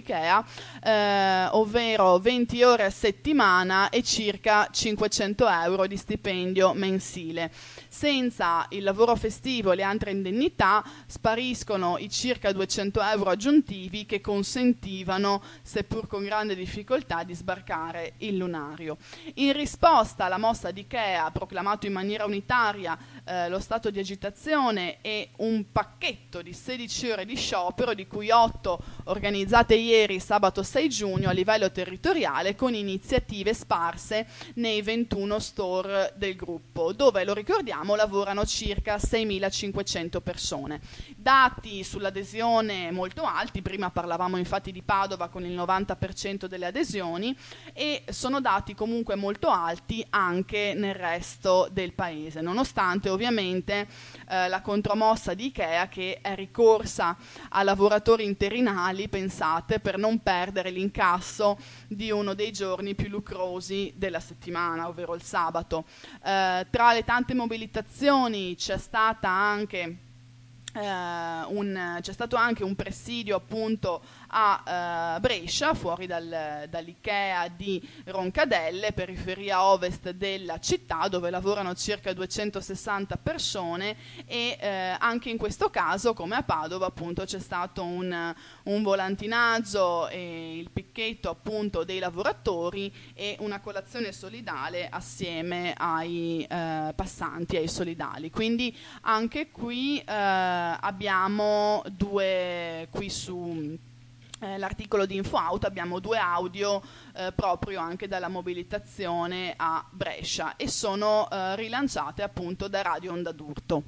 Ikea, ovvero 20 ore a settimana e circa 500 euro di stipendio mensile. Senza il lavoro festivo e le altre indennità spariscono i circa 200 euro aggiuntivi che consentivano, seppur con grande difficoltà, di sbarcare il lunario. In risposta alla mossa di Ikea ha proclamato in maniera unitaria lo stato di agitazione e un pacchetto di 16 ore di sciopero, di cui 8 organizzate ieri, sabato 6 giugno, a livello territoriale, con iniziative sparse nei 21 store del gruppo, dove, lo ricordiamo, lavorano circa 6.500 persone. Dati sull'adesione molto alti, prima parlavamo infatti di Padova con il 90% delle adesioni, e sono dati comunque molto alti anche nel resto del paese, nonostante ovviamente la contromossa di Ikea, che è ricorsa a lavoratori interinali, pensate, per non perdere l'incasso di uno dei giorni più lucrosi della settimana, ovvero il sabato. Tra le tante mobilitazioni c'è stata anche c'è stato anche un presidio appunto a Brescia, fuori dall'Ikea di Roncadelle, periferia ovest della città, dove lavorano circa 260 persone, e anche in questo caso, come a Padova, appunto, c'è stato un volantinaggio e il picchetto appunto dei lavoratori e una colazione solidale assieme ai passanti, ai solidali. Quindi anche qui abbiamo qui su l'articolo di InfoOut abbiamo 2 audio proprio anche dalla mobilitazione a Brescia, e sono rilanciate appunto da Radio Onda d'Urto.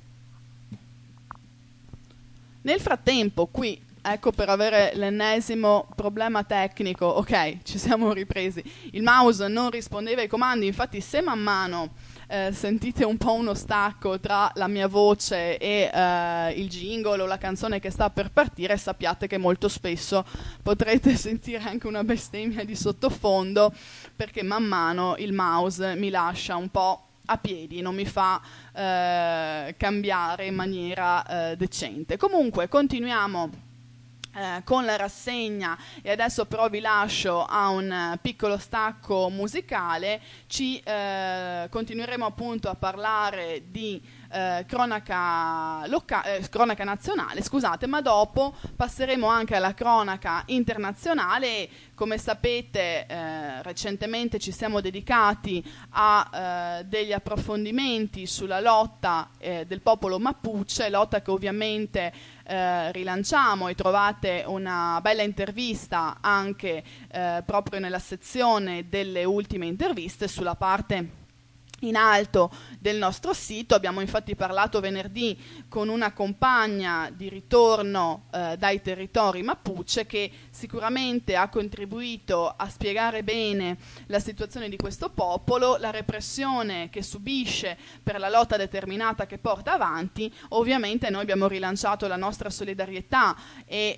Nel frattempo qui, ecco, per avere l'ennesimo problema tecnico, ok, ci siamo ripresi, il mouse non rispondeva ai comandi, infatti se man mano sentite un po' uno stacco tra la mia voce e il jingle o la canzone che sta per partire, sappiate che molto spesso potrete sentire anche una bestemmia di sottofondo, perché man mano il mouse mi lascia un po' a piedi, non mi fa cambiare in maniera decente. Comunque continuiamo con la rassegna, e adesso però vi lascio a un piccolo stacco musicale. Continueremo appunto a parlare di cronaca nazionale, scusate, ma dopo passeremo anche alla cronaca internazionale. Come sapete, recentemente ci siamo dedicati a degli approfondimenti sulla lotta del popolo Mapuche, lotta che ovviamente rilanciamo, e trovate una bella intervista anche proprio nella sezione delle ultime interviste sulla parte in alto del nostro sito. Abbiamo infatti parlato venerdì con una compagna di ritorno dai territori Mapuche, che sicuramente ha contribuito a spiegare bene la situazione di questo popolo, la repressione che subisce per la lotta determinata che porta avanti. Ovviamente noi abbiamo rilanciato la nostra solidarietà e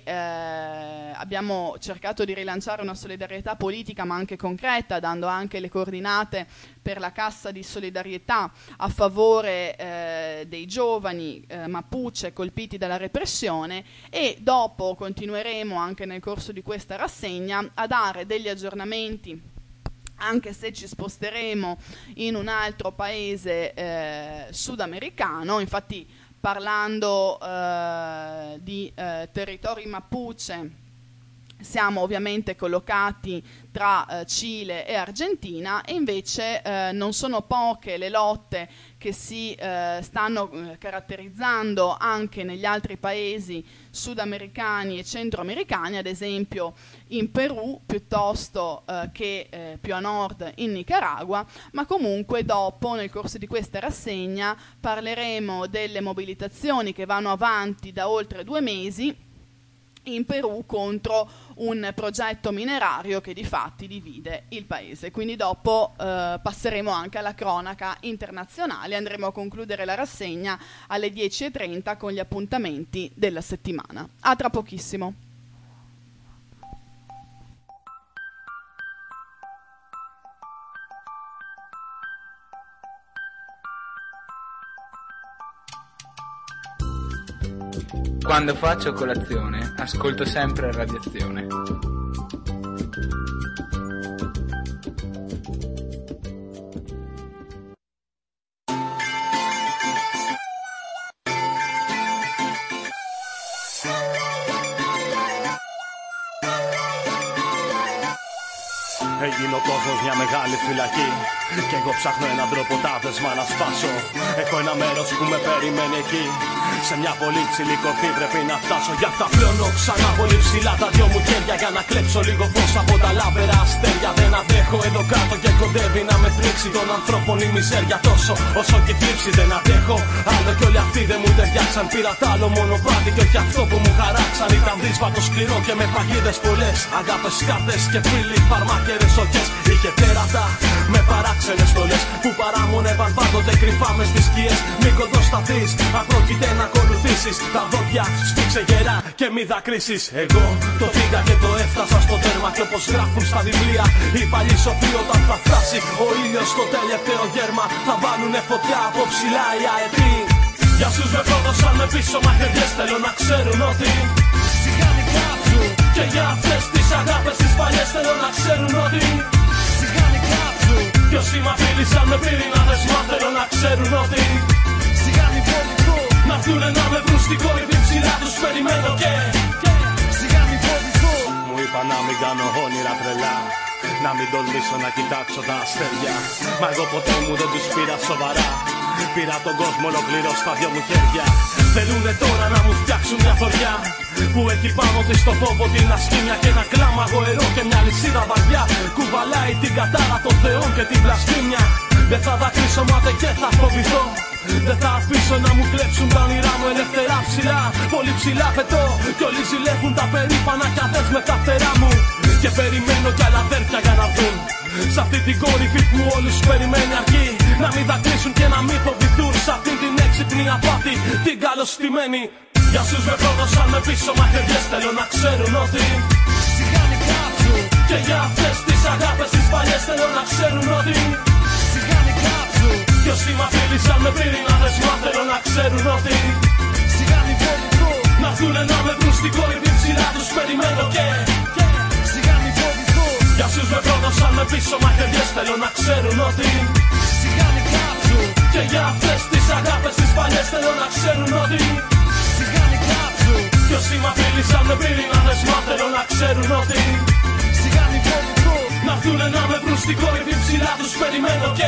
abbiamo cercato di rilanciare una solidarietà politica ma anche concreta, dando anche le coordinate per la cassa di solidarietà a favore dei giovani Mapuche colpiti dalla repressione, e dopo continueremo anche nel corso di questa rassegna a dare degli aggiornamenti, anche se ci sposteremo in un altro paese sudamericano. Infatti, parlando di territori Mapuche, siamo ovviamente collocati tra Cile e Argentina, e invece non sono poche le lotte che si stanno caratterizzando anche negli altri paesi sudamericani e centroamericani, ad esempio in Perù, piuttosto che più a nord in Nicaragua. Ma comunque dopo, nel corso di questa rassegna, parleremo delle mobilitazioni che vanno avanti da oltre 2 mesi in Perù contro un progetto minerario che di fatti divide il paese. Quindi dopo passeremo anche alla cronaca internazionale. Andremo a concludere la rassegna alle 10:30 con gli appuntamenti della settimana. A tra pochissimo. Quando faccio colazione, ascolto sempre Radiazione. Έγινε ο κόσμος μια μεγάλη φυλακή κι εγώ ψάχνω έναν τρόπο τάδεσμα να σπάσω. Έχω ένα μέρος που με περιμένει εκεί, σε μια πολύ ψηλή κορφή πρέπει να φτάσω. Γι' αυτά πλώνω ξανά πολύ ψηλά τα δυο μου χέρια για να κλέψω λίγο φως από τα λάμπερα αστέρια. Δεν αντέχω εδώ κάτω και κοντεύει να με πλήξει των ανθρώπων η μιζέρια, τόσο όσο και η θλίψη. Δεν αντέχω άλλο κι όλοι αυτοί δεν μου ταιριάξαν. Πήρα τ' άλλο μονοπάτι και όχι αυτό που μου χαράξαν. Ήταν δύσβατο σκληρό και με παγίδες πολλές, αγάπες κάρτες και φίλοι φαρμάκερες οχές. Είχε τέρατα με παράξενες στολές που παράμονευαν πάντοτε κρυφά μες στις σκιές. Μην κοντοσταθείς, αν πρόκειται να ακολουθήσεις. Τα δόντια σφίξε γερά και μη δακρύσεις. Εγώ το πήγα και το έφτασα στο τέρμα, και όπως γράφουν στα βιβλία οι παλιοί σοφοί, όταν θα φτάσει ο ήλιος στο τελευταίο γέρμα θα βάλουνε φωτιά από ψηλά οι αετοί. Για όσους με πρόδωσαν με πίσω μαχαιριές θέλω να ξέρουν ότι σιγάνει κάψουν. Και για αυτές τις αγάπες τις παλιές θέλω να ξέρουν ότι σιγάνει κάψουν. Κι όσοι μ' απείλησαν με πυρηνάδες μα θέλω να ξέρουν ότι σιγάνει φοβηθώ. Να έρθουνε να με βρουν στην κορυφή ψηλά τους περιμένω και σιγάνει φοβηθώ. Μου είπα να μην κάνω όνειρα τρελά, να μην τολμήσω να κοιτάξω τα αστέρια. Μα εγώ ποτέ μου δεν τους πήρα σοβαρά. Πήρα τον κόσμο ολοκληρώ στα δυο μου χέρια. Θέλουνε τώρα να μου φτιάξουν μια θωριά που έχει πάνω της το φόβο, την ασχήμια και ένα κλάμα γοερό και μια λυσίδα βαριά. Κουβαλάει την κατάρα των θεών και την βλασφήμια. Δεν θα δακρύσω μάται και θα φοβηθώ. Δεν θα αφήσω να μου κλέψουν τα όνειρά μου ελευθερά ψηλά. Πολύ ψηλά πετώ κι όλοι ζηλεύουν τα περήφανα κι αδές με τα φτερά μου. Και περιμένω κι άλλα αδέρφια για να βγουν σ' αυτή την κορυφή που όλους περιμένει αρκεί. Να μην δακρύσουν και να μην φοβηθούν σ' αυτή την έξυπνη απάτη την καλωστημένη. Για όσους με πρόδωσαν με πίσω μαχαιριές θέλω να ξέρουν ότι σιγάνει κάψουν. Και για αυτές τις αγάπες τις παλιές θέλω να ξέρουν ότι σιγάνει κάψουν. Κι όσοι μ' απείλησαν με πυρηνάδες μα θέλω να ξέρουν ότι σιγάνει φοβηθώ. Να έρθουνε να με βρουν στην κορυφή ψηλά τους περιμένω και σιγάνει φοβηθώ. Για όσους με πρόδωσαν με πίσω μαχαιριές θέλω να ξέρουν ότι σιγάνει κάψουν. Και για αυτές τις αγάπες τις παλιές θέλω να ξέρουν ότι σιγάνει κάψουν. Κι όσοι μ' απείλησαν με πυρηνάδες μα θέλω να ξέρουν ότι σιγάνει φοβηθώ. Να έρθουνε να με βρουν στην κορυφή ψηλά τους περιμένω και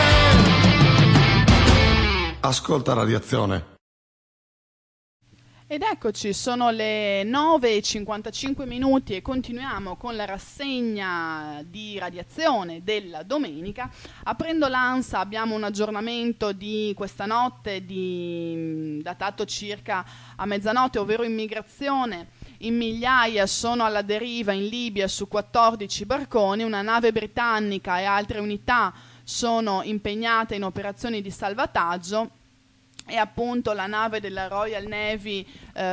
Ascolta Radiazione. Ed eccoci, sono le 9:55 e continuiamo con la rassegna di radiazione della domenica. Aprendo l'ANSA abbiamo un aggiornamento di questa notte datato circa a mezzanotte, ovvero immigrazione. In migliaia sono alla deriva in Libia su 14 barconi, una nave britannica e altre unità sono impegnate in operazioni di salvataggio. E appunto la nave della Royal Navy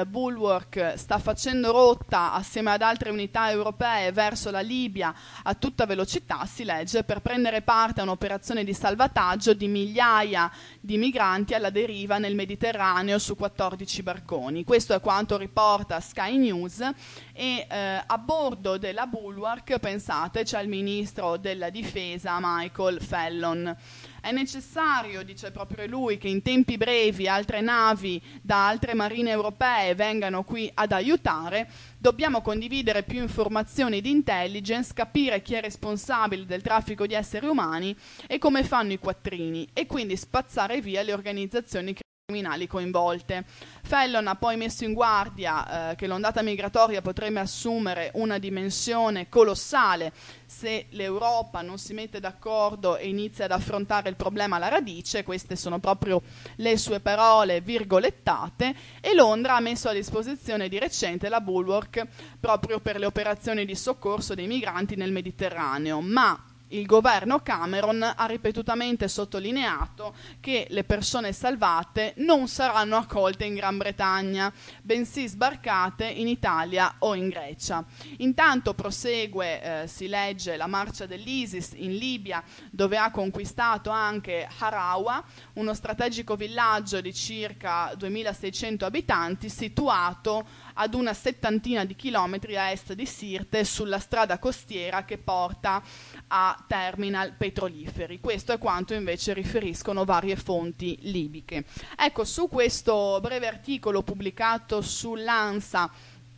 Bulwark sta facendo rotta assieme ad altre unità europee verso la Libia a tutta velocità, si legge, per prendere parte a un'operazione di salvataggio di migliaia di migranti alla deriva nel Mediterraneo su 14 barconi. Questo è quanto riporta Sky News. E a bordo della Bulwark, pensate, c'è il ministro della difesa Michael Fallon. È necessario, dice proprio lui, che in tempi brevi altre navi da altre marine europee vengano qui ad aiutare. Dobbiamo condividere più informazioni di intelligence, capire chi è responsabile del traffico di esseri umani e come fanno i quattrini, e quindi spazzare via le organizzazioni criminali coinvolte. Fallon ha poi messo in guardia che l'ondata migratoria potrebbe assumere una dimensione colossale se l'Europa non si mette d'accordo e inizia ad affrontare il problema alla radice. Queste sono proprio le sue parole virgolettate. E Londra ha messo a disposizione di recente la Bulwark proprio per le operazioni di soccorso dei migranti nel Mediterraneo, ma il governo Cameron ha ripetutamente sottolineato che le persone salvate non saranno accolte in Gran Bretagna, bensì sbarcate in Italia o in Grecia. Intanto prosegue, si legge, la marcia dell'ISIS in Libia, dove ha conquistato anche Harawa, uno strategico villaggio di circa 2600 abitanti situato ad una settantina di chilometri a est di Sirte, sulla strada costiera che porta a terminal petroliferi. Questo è quanto invece riferiscono varie fonti libiche. Ecco, su questo breve articolo pubblicato sull'ANSA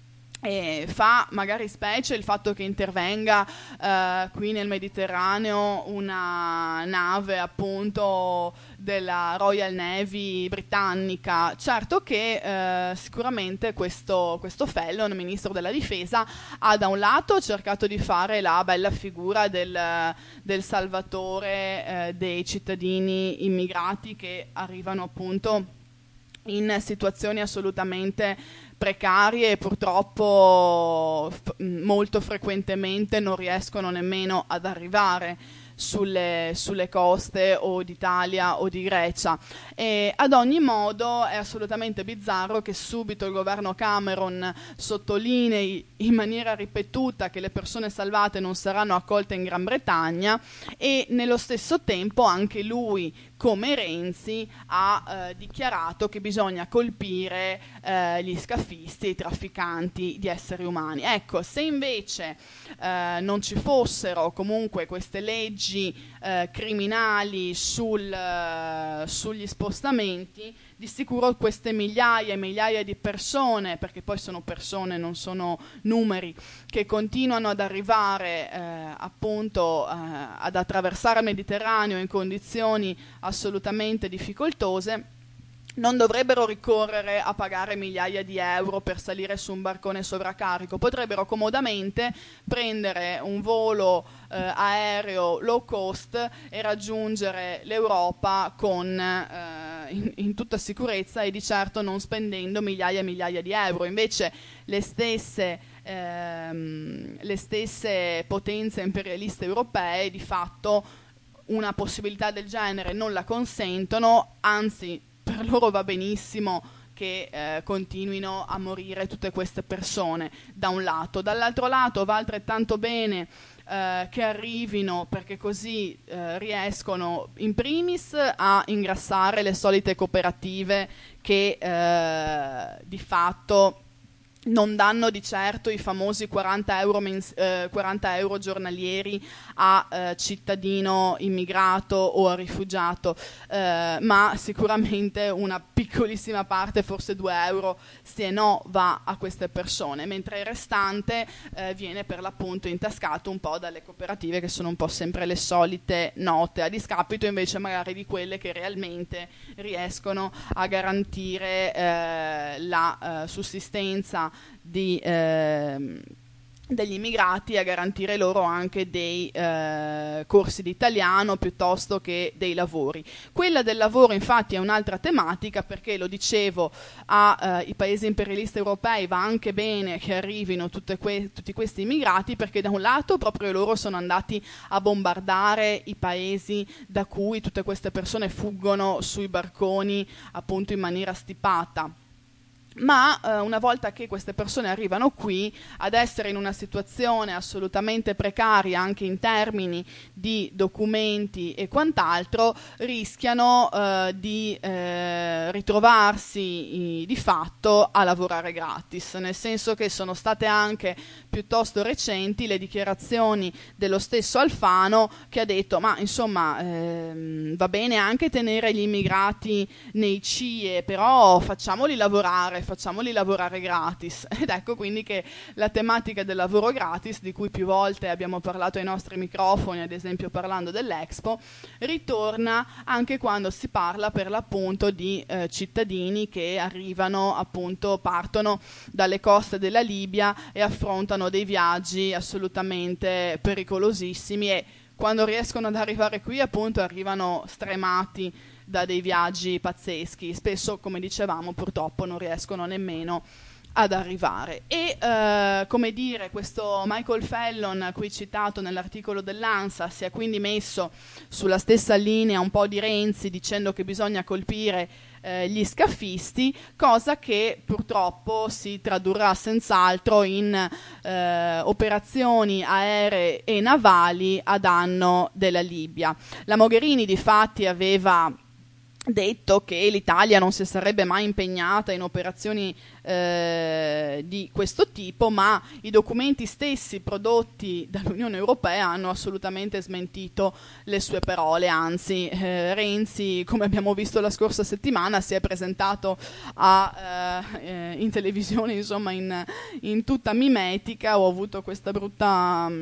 fa magari specie il fatto che intervenga qui nel Mediterraneo una nave appunto della Royal Navy britannica. Certo che sicuramente questo Fallon, ministro della difesa, ha da un lato cercato di fare la bella figura del salvatore dei cittadini immigrati che arrivano appunto in situazioni assolutamente precarie e purtroppo molto frequentemente non riescono nemmeno ad arrivare sulle coste o d'Italia o di Grecia. E ad ogni modo è assolutamente bizzarro che subito il governo Cameron sottolinei in maniera ripetuta che le persone salvate non saranno accolte in Gran Bretagna, e nello stesso tempo anche lui, come Renzi, ha dichiarato che bisogna colpire gli scafisti e i trafficanti di esseri umani. Ecco, se invece non ci fossero comunque queste leggi criminali sugli spostamenti, di sicuro queste migliaia e migliaia di persone, perché poi sono persone, non sono numeri, che continuano ad arrivare appunto ad attraversare il Mediterraneo in condizioni assolutamente difficoltose, non dovrebbero ricorrere a pagare migliaia di euro per salire su un barcone sovraccarico. Potrebbero comodamente prendere un volo aereo low cost e raggiungere l'Europa in tutta sicurezza e di certo non spendendo migliaia e migliaia di euro. Invece le stesse potenze imperialiste europee di fatto una possibilità del genere non la consentono, anzi per loro va benissimo che continuino a morire tutte queste persone, da un lato. Dall'altro lato va altrettanto bene che arrivino, perché così riescono in primis a ingrassare le solite cooperative che di fatto non danno di certo i famosi 40 euro giornalieri a cittadino immigrato o a rifugiato, ma sicuramente una piccolissima parte, forse 2 euro, sì e no, va a queste persone, mentre il restante viene per l'appunto intascato un po' dalle cooperative, che sono un po' sempre le solite note, a discapito invece magari di quelle che realmente riescono a garantire la sussistenza degli immigrati, a garantire loro anche dei corsi di italiano piuttosto che dei lavori. Quella del lavoro infatti è un'altra tematica, perché lo dicevo, ai paesi imperialisti europei va anche bene che arrivino tutti questi immigrati, perché da un lato proprio loro sono andati a bombardare i paesi da cui tutte queste persone fuggono sui barconi appunto in maniera stipata. Ma una volta che queste persone arrivano qui, ad essere in una situazione assolutamente precaria anche in termini di documenti e quant'altro, rischiano di ritrovarsi di fatto a lavorare gratis, nel senso che sono state anche piuttosto recenti le dichiarazioni dello stesso Alfano, che ha detto: ma insomma va bene anche tenere gli immigrati nei CIE, però facciamoli lavorare gratis. Ed ecco quindi che la tematica del lavoro gratis, di cui più volte abbiamo parlato ai nostri microfoni, ad esempio parlando dell'Expo, ritorna anche quando si parla per l'appunto di cittadini che arrivano, appunto partono dalle coste della Libia e affrontano dei viaggi assolutamente pericolosissimi, e quando riescono ad arrivare qui appunto arrivano stremati da dei viaggi pazzeschi. Spesso, come dicevamo, purtroppo non riescono nemmeno ad arrivare. E come dire, questo Michael Fallon, qui citato nell'articolo dell'ANSA, si è quindi messo sulla stessa linea un po' di Renzi, dicendo che bisogna colpire gli scafisti, cosa che purtroppo si tradurrà senz'altro in operazioni aeree e navali a danno della Libia. La Mogherini difatti aveva detto che l'Italia non si sarebbe mai impegnata in operazioni di questo tipo, ma i documenti stessi prodotti dall'Unione Europea hanno assolutamente smentito le sue parole. Anzi, Renzi, come abbiamo visto la scorsa settimana, si è presentato in televisione, insomma, in tutta mimetica. Ho avuto questa brutta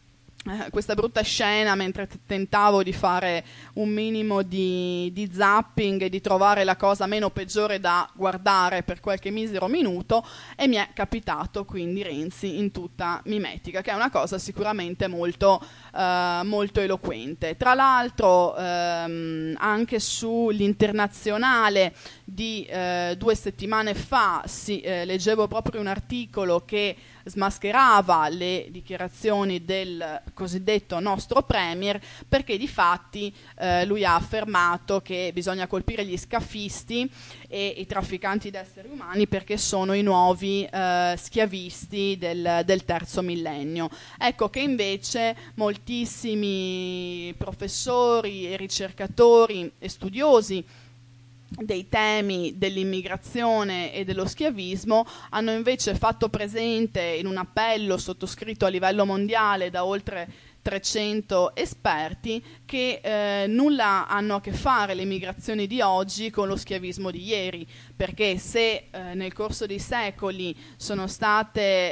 scena mentre tentavo di fare un minimo di zapping e di trovare la cosa meno peggiore da guardare per qualche misero minuto, e mi è capitato quindi Renzi in tutta mimetica, che è una cosa sicuramente molto eloquente. Tra l'altro anche sull'Internazionale di 2 settimane fa leggevo proprio un articolo che smascherava le dichiarazioni del cosiddetto nostro premier, perché di fatti lui ha affermato che bisogna colpire gli scafisti e i trafficanti di esseri umani, perché sono i nuovi schiavisti del terzo millennio. Ecco che invece moltissimi professori e ricercatori e studiosi dei temi dell'immigrazione e dello schiavismo hanno invece fatto presente, in un appello sottoscritto a livello mondiale da oltre 300 esperti, che nulla hanno a che fare le migrazioni di oggi con lo schiavismo di ieri, perché se nel corso dei secoli sono state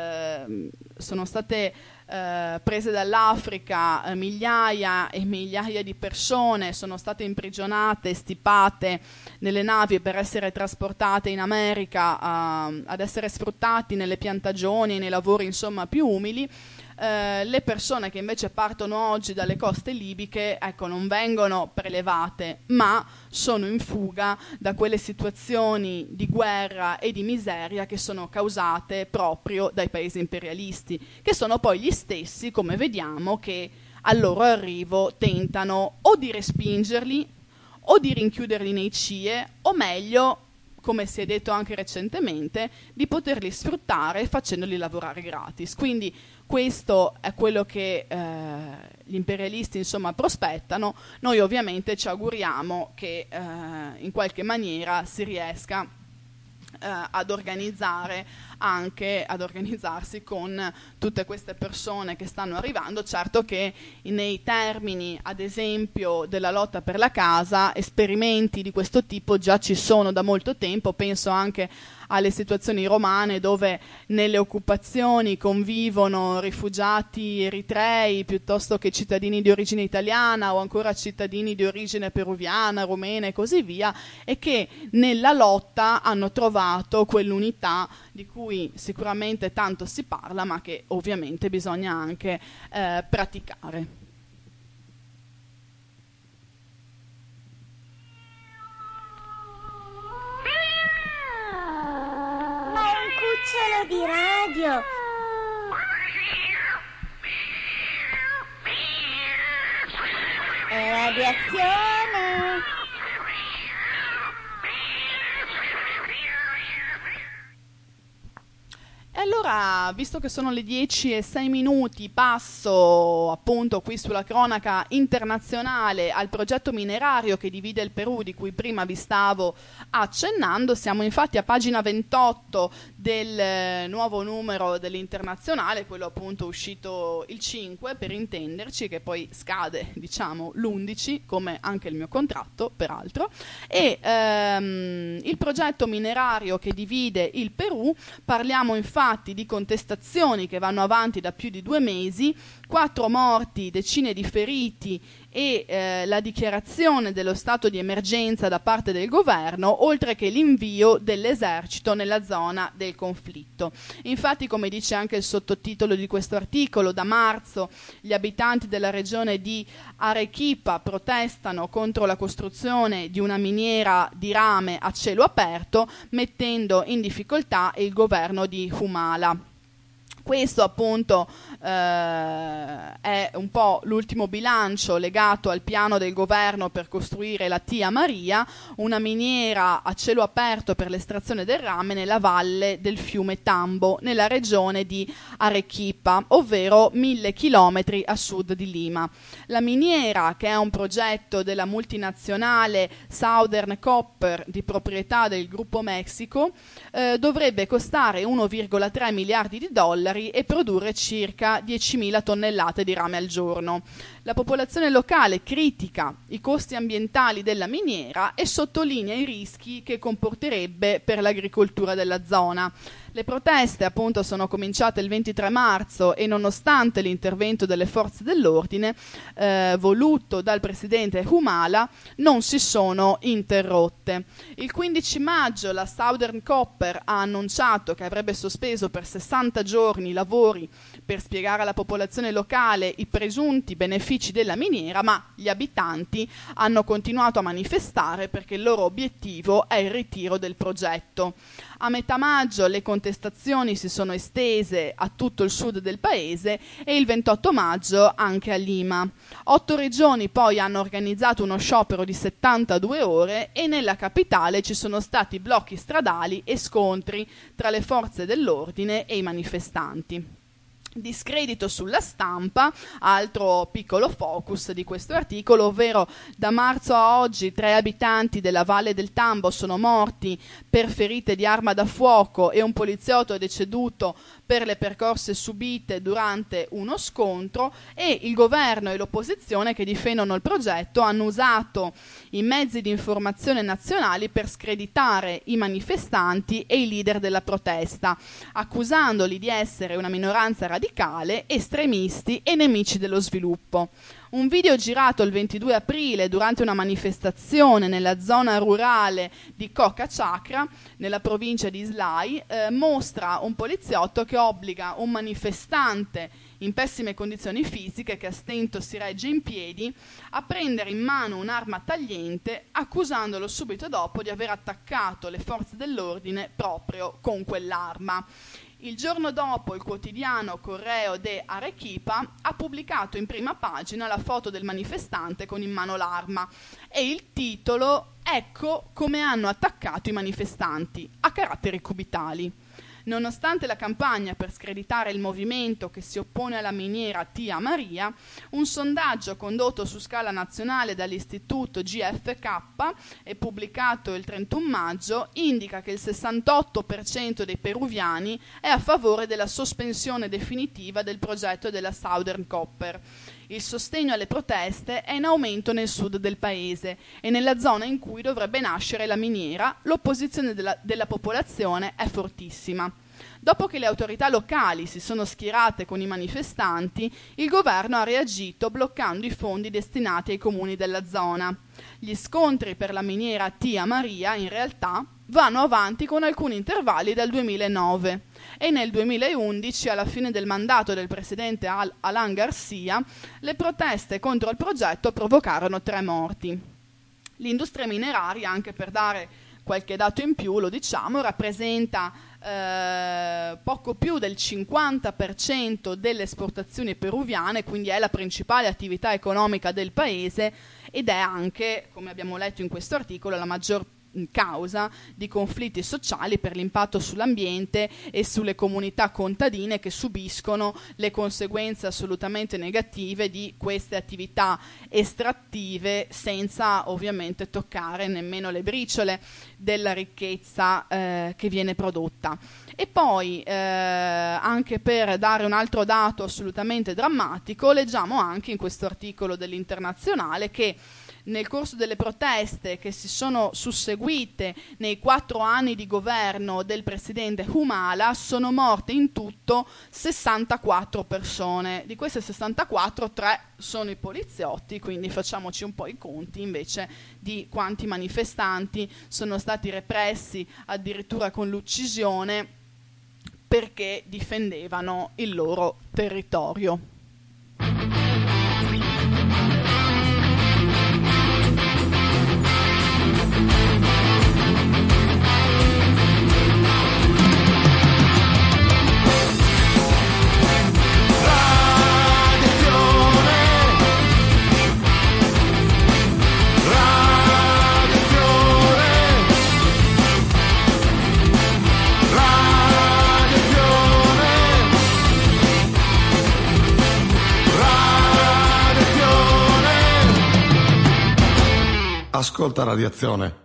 prese dall'Africa migliaia e migliaia di persone, sono state imprigionate, stipate nelle navi per essere trasportate in America ad essere sfruttati nelle piantagioni, nei lavori insomma più umili. Le persone che invece partono oggi dalle coste libiche, ecco, non vengono prelevate, ma sono in fuga da quelle situazioni di guerra e di miseria che sono causate proprio dai paesi imperialisti, che sono poi gli stessi, come vediamo, che al loro arrivo tentano o di respingerli o di rinchiuderli nei CIE, o meglio, come si è detto anche recentemente, di poterli sfruttare facendoli lavorare gratis. Quindi questo è quello che gli imperialisti insomma prospettano. Noi ovviamente ci auguriamo che in qualche maniera si riesca ad organizzarsi con tutte queste persone che stanno arrivando. Certo che nei termini, ad esempio, della lotta per la casa, esperimenti di questo tipo già ci sono da molto tempo. Penso anche alle situazioni romane, dove nelle occupazioni convivono rifugiati eritrei piuttosto che cittadini di origine italiana, o ancora cittadini di origine peruviana, rumena e così via, e che nella lotta hanno trovato quell'unità di cui sicuramente tanto si parla, ma che ovviamente bisogna anche praticare. Cucciolo di radio. È radiazione. E allora, visto che sono le 10:06, passo appunto qui sulla cronaca internazionale al progetto minerario che divide il Perù, di cui prima vi stavo accennando. Siamo infatti a pagina 28 del nuovo numero dell'Internazionale, quello appunto uscito il 5, per intenderci, che poi scade, diciamo, l'11, come anche il mio contratto, peraltro. E il progetto minerario che divide il Perù, parliamo infatti di contestazioni che vanno avanti da più di 2 mesi, 4 morti, decine di feriti e la dichiarazione dello stato di emergenza da parte del governo, oltre che l'invio dell'esercito nella zona del conflitto. Infatti, come dice anche il sottotitolo di questo articolo, da marzo gli abitanti della regione di Arequipa protestano contro la costruzione di una miniera di rame a cielo aperto, mettendo in difficoltà il governo di Humala. Questo appunto è un po' l'ultimo bilancio legato al piano del governo per costruire la Tia Maria, una miniera a cielo aperto per l'estrazione del rame nella valle del fiume Tambo, nella regione di Arequipa, ovvero 1000 chilometri a sud di Lima. La miniera, che è un progetto della multinazionale Southern Copper di proprietà del Gruppo Mexico, dovrebbe costare 1,3 miliardi di dollari e produrre circa 10.000 tonnellate di rame al giorno. La popolazione locale critica i costi ambientali della miniera e sottolinea i rischi che comporterebbe per l'agricoltura della zona. Le proteste appunto sono cominciate il 23 marzo e, nonostante l'intervento delle forze dell'ordine voluto dal presidente Humala, non si sono interrotte. Il 15 maggio la Southern Copper ha annunciato che avrebbe sospeso per 60 giorni i lavori per spiegare alla popolazione locale i presunti benefici della miniera, ma gli abitanti hanno continuato a manifestare perché il loro obiettivo è il ritiro del progetto. A metà maggio le contestazioni si sono estese a tutto il sud del paese e il 28 maggio anche a Lima. 8 regioni poi hanno organizzato uno sciopero di 72 ore e nella capitale ci sono stati blocchi stradali e scontri tra le forze dell'ordine e i manifestanti. Discredito sulla stampa, altro piccolo focus di questo articolo, ovvero da marzo a oggi 3 abitanti della Valle del Tambo sono morti per ferite di arma da fuoco e un poliziotto è deceduto per le percosse subite durante uno scontro, e il governo e l'opposizione che difendono il progetto hanno usato i mezzi di informazione nazionali per screditare i manifestanti e i leader della protesta, accusandoli di essere una minoranza radicale, estremisti e nemici dello sviluppo. Un video girato il 22 aprile durante una manifestazione nella zona rurale di Coca Chacra, nella provincia di Islay, mostra un poliziotto che obbliga un manifestante in pessime condizioni fisiche, che a stento si regge in piedi, a prendere in mano un'arma tagliente, accusandolo subito dopo di aver attaccato le forze dell'ordine proprio con quell'arma. Il giorno dopo il quotidiano Correo de Arequipa ha pubblicato in prima pagina la foto del manifestante con in mano l'arma e il titolo: "Ecco come hanno attaccato i manifestanti", a caratteri cubitali. Nonostante la campagna per screditare il movimento che si oppone alla miniera Tia Maria, un sondaggio condotto su scala nazionale dall'istituto GFK e pubblicato il 31 maggio indica che il 68% dei peruviani è a favore della sospensione definitiva del progetto della Southern Copper. Il sostegno alle proteste è in aumento nel sud del paese e nella zona in cui dovrebbe nascere la miniera l'opposizione della popolazione è fortissima. Dopo che le autorità locali si sono schierate con i manifestanti, il governo ha reagito bloccando i fondi destinati ai comuni della zona. Gli scontri per la miniera Tia Maria, in realtà, vanno avanti con alcuni intervalli dal 2009 e nel 2011, alla fine del mandato del presidente Alan Garcia, le proteste contro il progetto provocarono 3 morti. L'industria mineraria, anche per dare qualche dato in più, lo diciamo, rappresenta poco più del 50% delle esportazioni peruviane, quindi è la principale attività economica del paese ed è anche, come abbiamo letto in questo articolo, la maggior causa di conflitti sociali per l'impatto sull'ambiente e sulle comunità contadine che subiscono le conseguenze assolutamente negative di queste attività estrattive, senza ovviamente toccare nemmeno le briciole della ricchezza che viene prodotta. E poi anche per dare un altro dato assolutamente drammatico, leggiamo anche in questo articolo dell'Internazionale che nel corso delle proteste che si sono susseguite nei 4 anni di governo del presidente Humala sono morte in tutto 64 persone. Di queste 64, 3 sono i poliziotti, quindi facciamoci un po' i conti invece di quanti manifestanti sono stati repressi addirittura con l'uccisione perché difendevano il loro territorio. Ascolta Radiazione.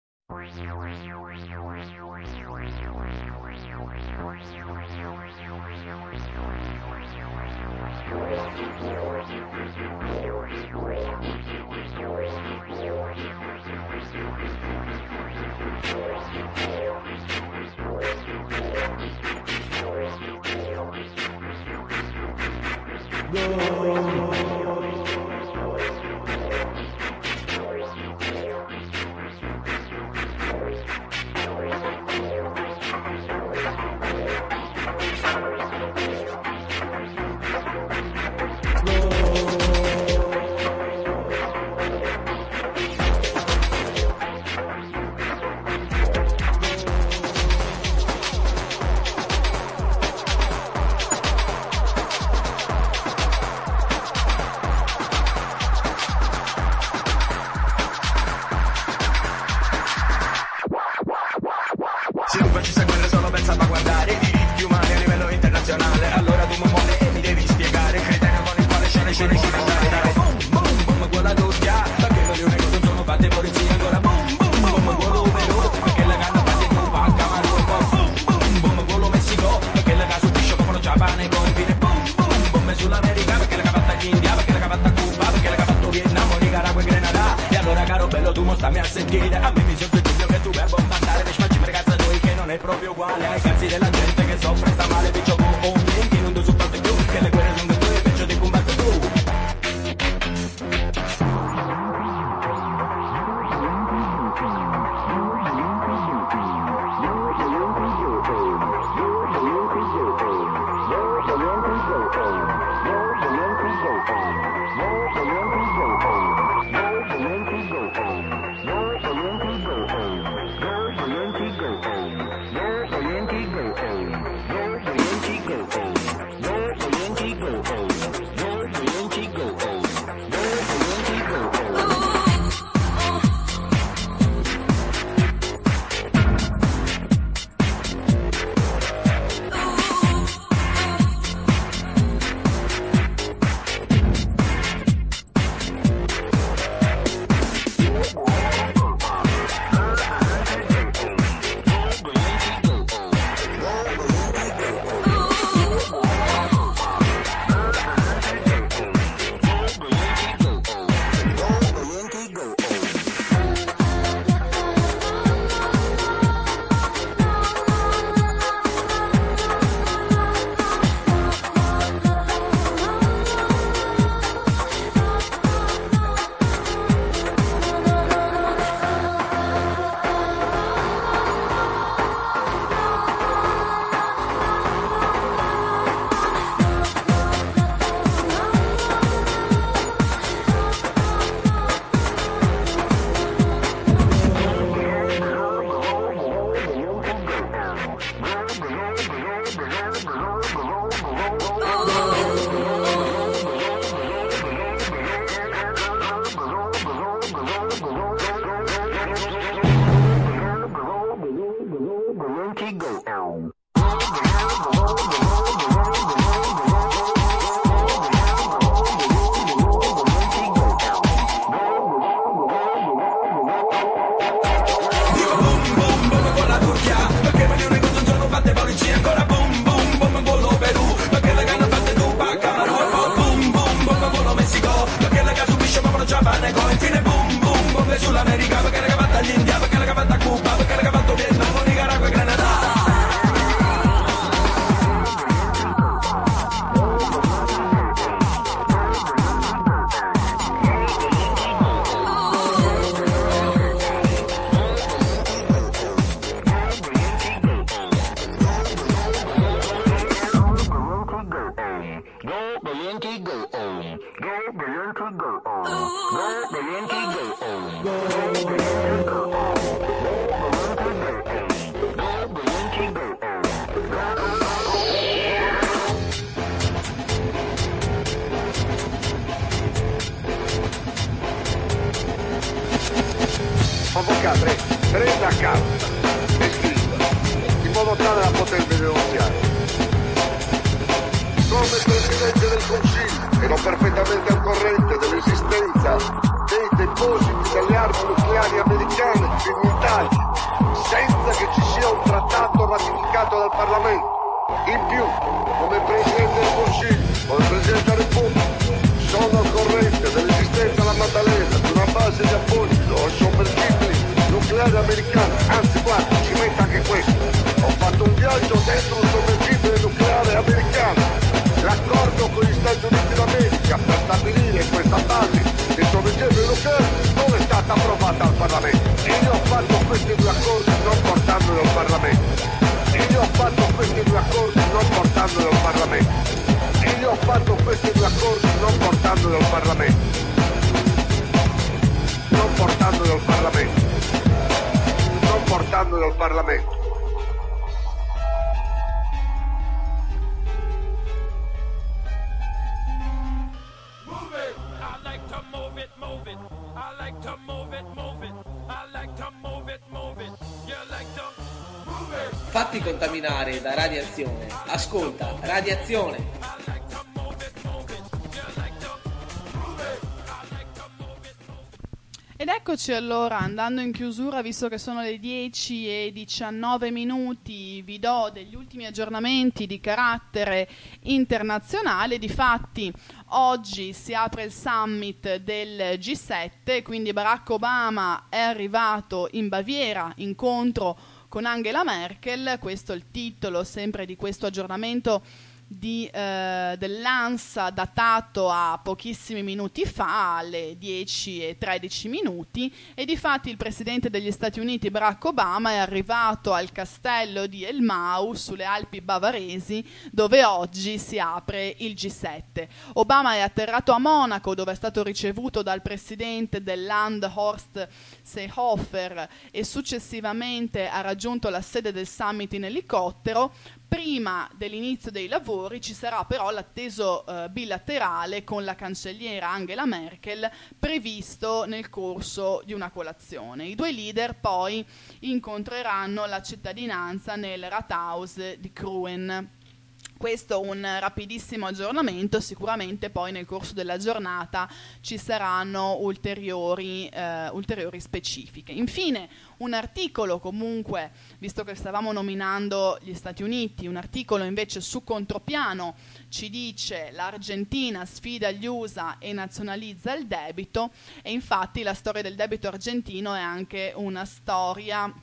Se non facessi guerra solo per salvaguardare i diritti umani a livello internazionale, allora tu mi muovi e mi devi spiegare criterio con il quale scene ci mangiare. Dai, boom, boom, boom, quella doppia, perché le uniche non sono fatte polizia ancora. Boom, boom, boom, quello vero, perché la canna parte tu va a camare un po'. Boom, boom, boom, quello Messico, perché la casa uscisce come lo Giappone confine. Boom, boom, boom, sull'America, perché la cavatta all'India, perché la cavatta a Cuba, perché la cavatta a Vietnam, Nicaragua e Grenada. E allora caro bello tu mostrami a sentire, a me mi sento il dubbio che tu per bombardare le spacci per cazzo che non è proprio uguale ai cazzi della gente che soffre sta male, piccio con ombre che non tu supporti più, che le guerre sono tue e peggio di combattere tu. Go home. Go the Yankee go home. Go the Yankee go home. Go the Yankee go home. Go the Yankee go home. Go the Yankee go home. Avvocato, prenda carta e scriva, in modo tale da potermi denunziare. Come Presidente del Consiglio ero perfettamente al corrente dell'esistenza dei depositi delle armi nucleari americane in Italia, senza che ci sia un trattato ratificato dal Parlamento. In più, come Presidente del Consiglio, come Presidente della Repubblica, sono al corrente dell'esistenza alla Maddalena di una base di appoggio ai sommergibili nucleari americani. Anzi, guarda, ci metta anche questo. Ho fatto un viaggio dentro un sommergibile nucleare americano. L'accordo con gli Stati Uniti d'America per stabilire questa base di sommergibili nucleari non è stata approvata al Parlamento. E io ho fatto questi due accordi non portandoli al Parlamento. E io ho fatto questi due accordi non portandoli al Parlamento. E io ho fatto questi due accordi non portandoli al Parlamento. Non portandoli al Parlamento. Non portandoli al Parlamento. Fatti contaminare da radiazione. Ascolta Radiazione. Ed eccoci allora, andando in chiusura, visto che sono le 10:19, vi do degli ultimi aggiornamenti di carattere internazionale. Difatti oggi si apre il summit del G7, quindi Barack Obama è arrivato in Baviera, incontro con Angela Merkel. Questo è il titolo sempre di questo aggiornamento dell'ANSA, datato a pochissimi minuti fa, alle 10:13, e difatti il presidente degli Stati Uniti Barack Obama è arrivato al castello di Elmau sulle Alpi bavaresi, dove oggi si apre il G7. Obama è atterrato a Monaco, dove è stato ricevuto dal presidente del Land Horst Seehofer, e successivamente ha raggiunto la sede del summit in elicottero. Prima dell'inizio dei lavori ci sarà però l'atteso bilaterale con la cancelliera Angela Merkel, previsto nel corso di una colazione. I due leader poi incontreranno la cittadinanza nel Rathaus di Kruen. Questo è un rapidissimo aggiornamento, sicuramente poi nel corso della giornata ci saranno ulteriori specifiche. Infine un articolo, comunque, visto che stavamo nominando gli Stati Uniti, un articolo invece su contropiano ci dice: l'Argentina sfida gli USA e nazionalizza il debito. E infatti la storia del debito argentino è anche una storia,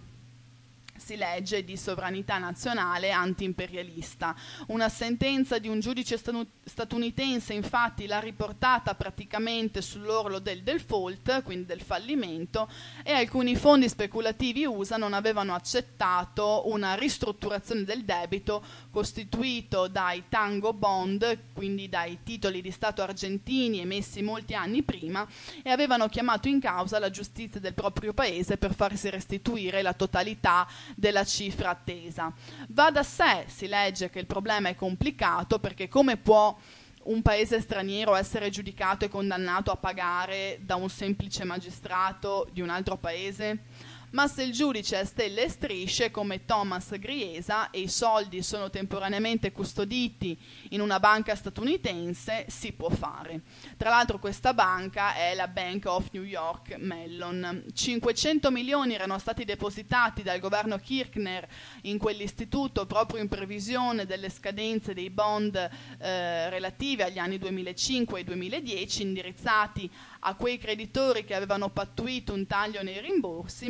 si legge, di sovranità nazionale anti-imperialista. Una sentenza di un giudice statunitense infatti l'ha riportata praticamente sull'orlo del default, quindi del fallimento, e alcuni fondi speculativi USA non avevano accettato una ristrutturazione del debito costituito dai Tango Bond, quindi dai titoli di Stato argentini emessi molti anni prima, e avevano chiamato in causa la giustizia del proprio paese per farsi restituire la totalità della cifra attesa. Va da sé, si legge, che il problema è complicato, perché come può un paese straniero essere giudicato e condannato a pagare da un semplice magistrato di un altro paese? Ma se il giudice è stelle e strisce come Thomas Griesa e i soldi sono temporaneamente custoditi in una banca statunitense, si può fare. Tra l'altro questa banca è la Bank of New York Mellon. 500 milioni erano stati depositati dal governo Kirchner in quell'istituto proprio in previsione delle scadenze dei bond relative agli anni 2005 e 2010, indirizzati a quei creditori che avevano pattuito un taglio nei rimborsi, ma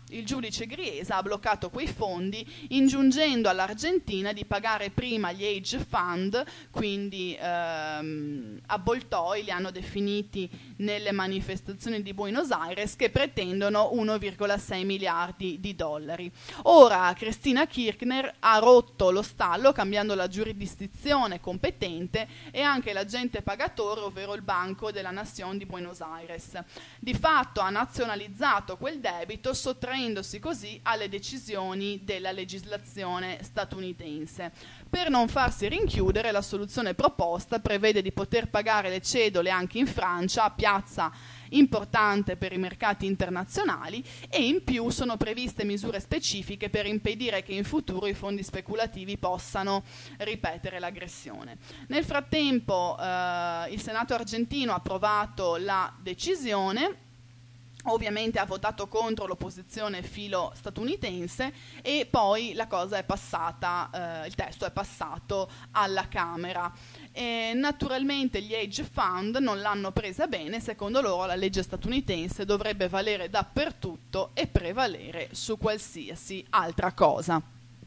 Il giudice Griesa ha bloccato quei fondi, ingiungendo all'Argentina di pagare prima gli Age Fund, quindi avvoltoi li hanno definiti nelle manifestazioni di Buenos Aires, che pretendono 1,6 miliardi di dollari. Ora Cristina Kirchner ha rotto lo stallo cambiando la giurisdizione competente e anche l'agente pagatore, ovvero il Banco della Nación di Buenos Aires. Di fatto ha nazionalizzato quel debito, sottraendosi così alle decisioni della legislazione statunitense. Per non farsi rinchiudere, la soluzione proposta prevede di poter pagare le cedole anche in Francia, piazza importante per i mercati internazionali, e in più sono previste misure specifiche per impedire che in futuro i fondi speculativi possano ripetere l'aggressione. Nel frattempo il Senato argentino ha approvato la decisione. Ovviamente ha votato contro l'opposizione filo statunitense e poi la cosa è passata, il testo è passato alla Camera. E naturalmente gli Age Fund non l'hanno presa bene, secondo loro la legge statunitense dovrebbe valere dappertutto e prevalere su qualsiasi altra cosa.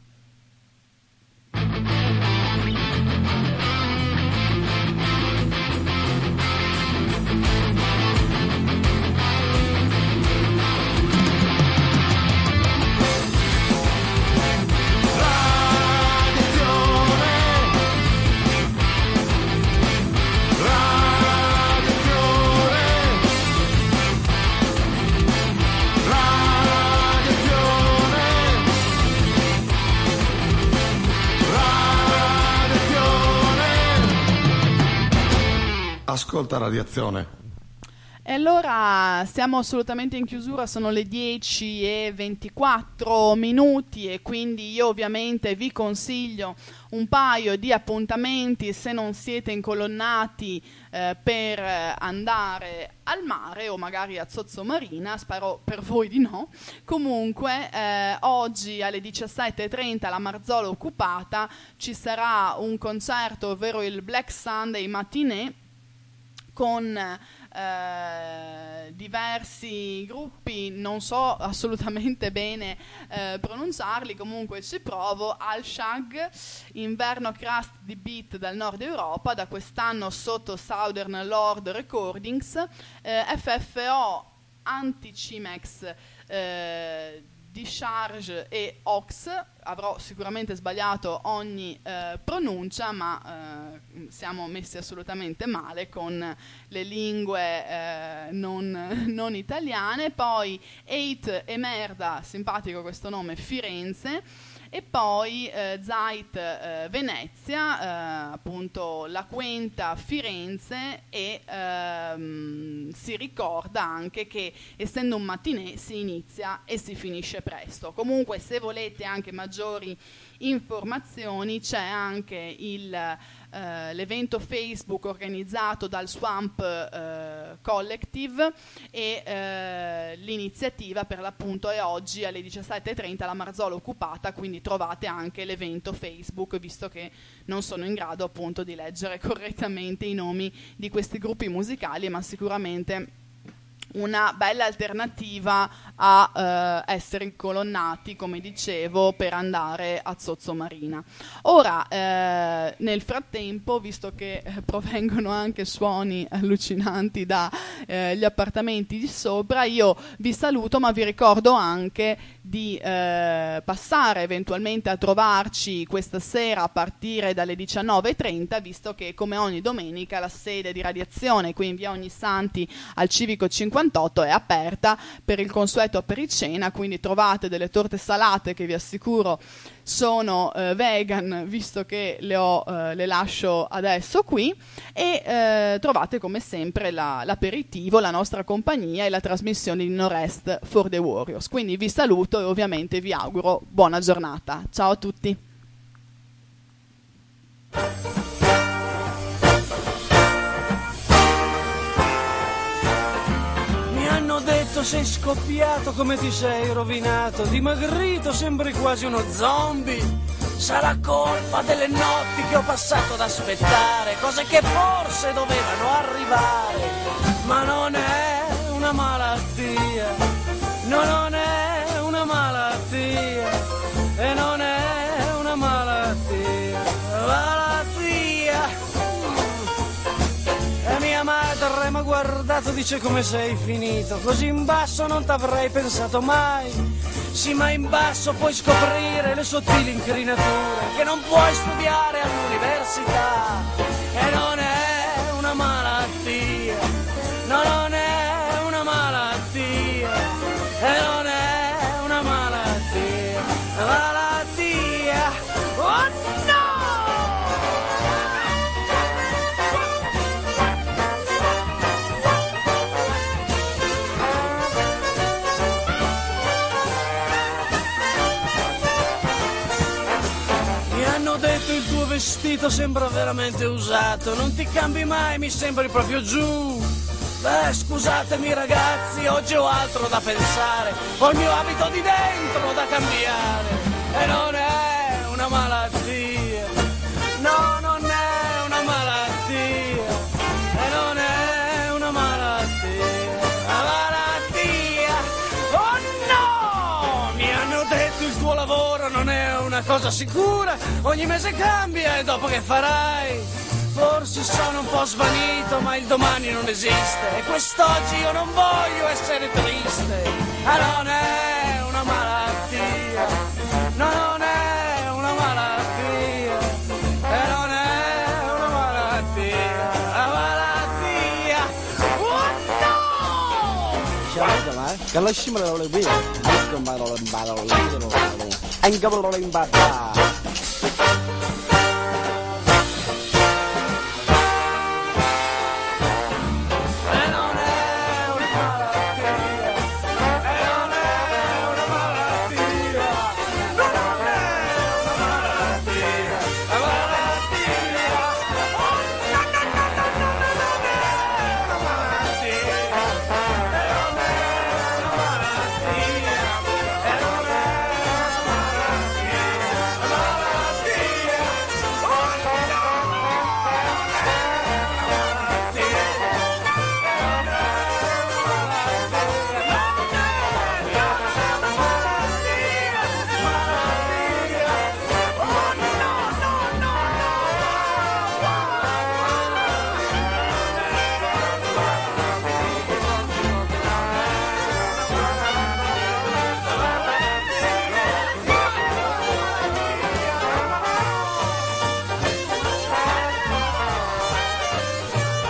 Ascolta Radiazione. E allora siamo assolutamente in chiusura, sono le 10:24 e quindi io ovviamente vi consiglio un paio di appuntamenti se non siete incolonnati per andare al mare o magari a Zozzo Marina, spero per voi di no. Comunque oggi alle 17:30 alla Marzolo occupata ci sarà un concerto, ovvero il Black Sunday Matinée, con diversi gruppi, non so assolutamente bene pronunciarli, comunque ci provo. Al-Shag, Inverno Crust di Beat dal nord Europa, da quest'anno sotto Southern Lord Recordings, FFO, Anti-Cimex, Discharge e Ox. Avrò sicuramente sbagliato ogni pronuncia, ma siamo messi assolutamente male con le lingue non italiane. Poi Eight e Merda, simpatico questo nome, Firenze. E poi Zeit Venezia, appunto La Quenta Firenze, e si ricorda anche che essendo un matinè si inizia e si finisce presto. Comunque se volete anche maggiori informazioni c'è anche l'evento Facebook organizzato dal Swamp Collective e l'iniziativa per l'appunto è oggi alle 17:30 alla Marzolo occupata, quindi trovate anche l'evento Facebook, visto che non sono in grado appunto di leggere correttamente i nomi di questi gruppi musicali, ma sicuramente una bella alternativa a essere incolonnati, come dicevo, per andare a Zozzo Marina. Ora, nel frattempo, visto che provengono anche suoni allucinanti dagli appartamenti di sopra, io vi saluto, ma vi ricordo anche di passare eventualmente a trovarci questa sera a partire dalle 19:30, visto che come ogni domenica la sede di Radiazione qui in via Ognissanti al Civico 58 è aperta per il consueto apericena, quindi trovate delle torte salate che vi assicuro sono vegan, visto che le lascio adesso qui, e trovate come sempre l'aperitivo, la nostra compagnia e la trasmissione di No Rest for the Warriors. Quindi vi saluto e ovviamente vi auguro buona giornata. Ciao a tutti. Sei scoppiato, come ti sei rovinato, dimagrito, sembri quasi uno zombie. Sarà colpa delle notti che ho passato ad aspettare, cose che forse dovevano arrivare. Ma non è una malattia, no, non è una una malattia, e non è una malattia, malattia. E mia madre m'ha guardato, dice come sei finito, così in basso non t'avrei pensato mai. Sì, ma in basso puoi scoprire le sottili incrinature che non puoi studiare all'università. E non è una malattia, no, non è una malattia, e non è una malattia, malattia, oh no! Mi hanno detto il tuo vestito sembra veramente usato, non ti cambi mai, mi sembri proprio giù. Beh, scusatemi ragazzi, oggi ho altro da pensare, ho il mio abito di dentro da cambiare. E non è una malattia, no, non è una malattia, e non è una malattia, una malattia, oh no! Mi hanno detto il tuo lavoro non è una cosa sicura, ogni mese cambia e dopo che farai? Forse sono un po' svanito, ma il domani non esiste, e quest'oggi io non voglio essere triste. Non è una malattia, no, non è una malattia, e non è una malattia, oh no! Kalau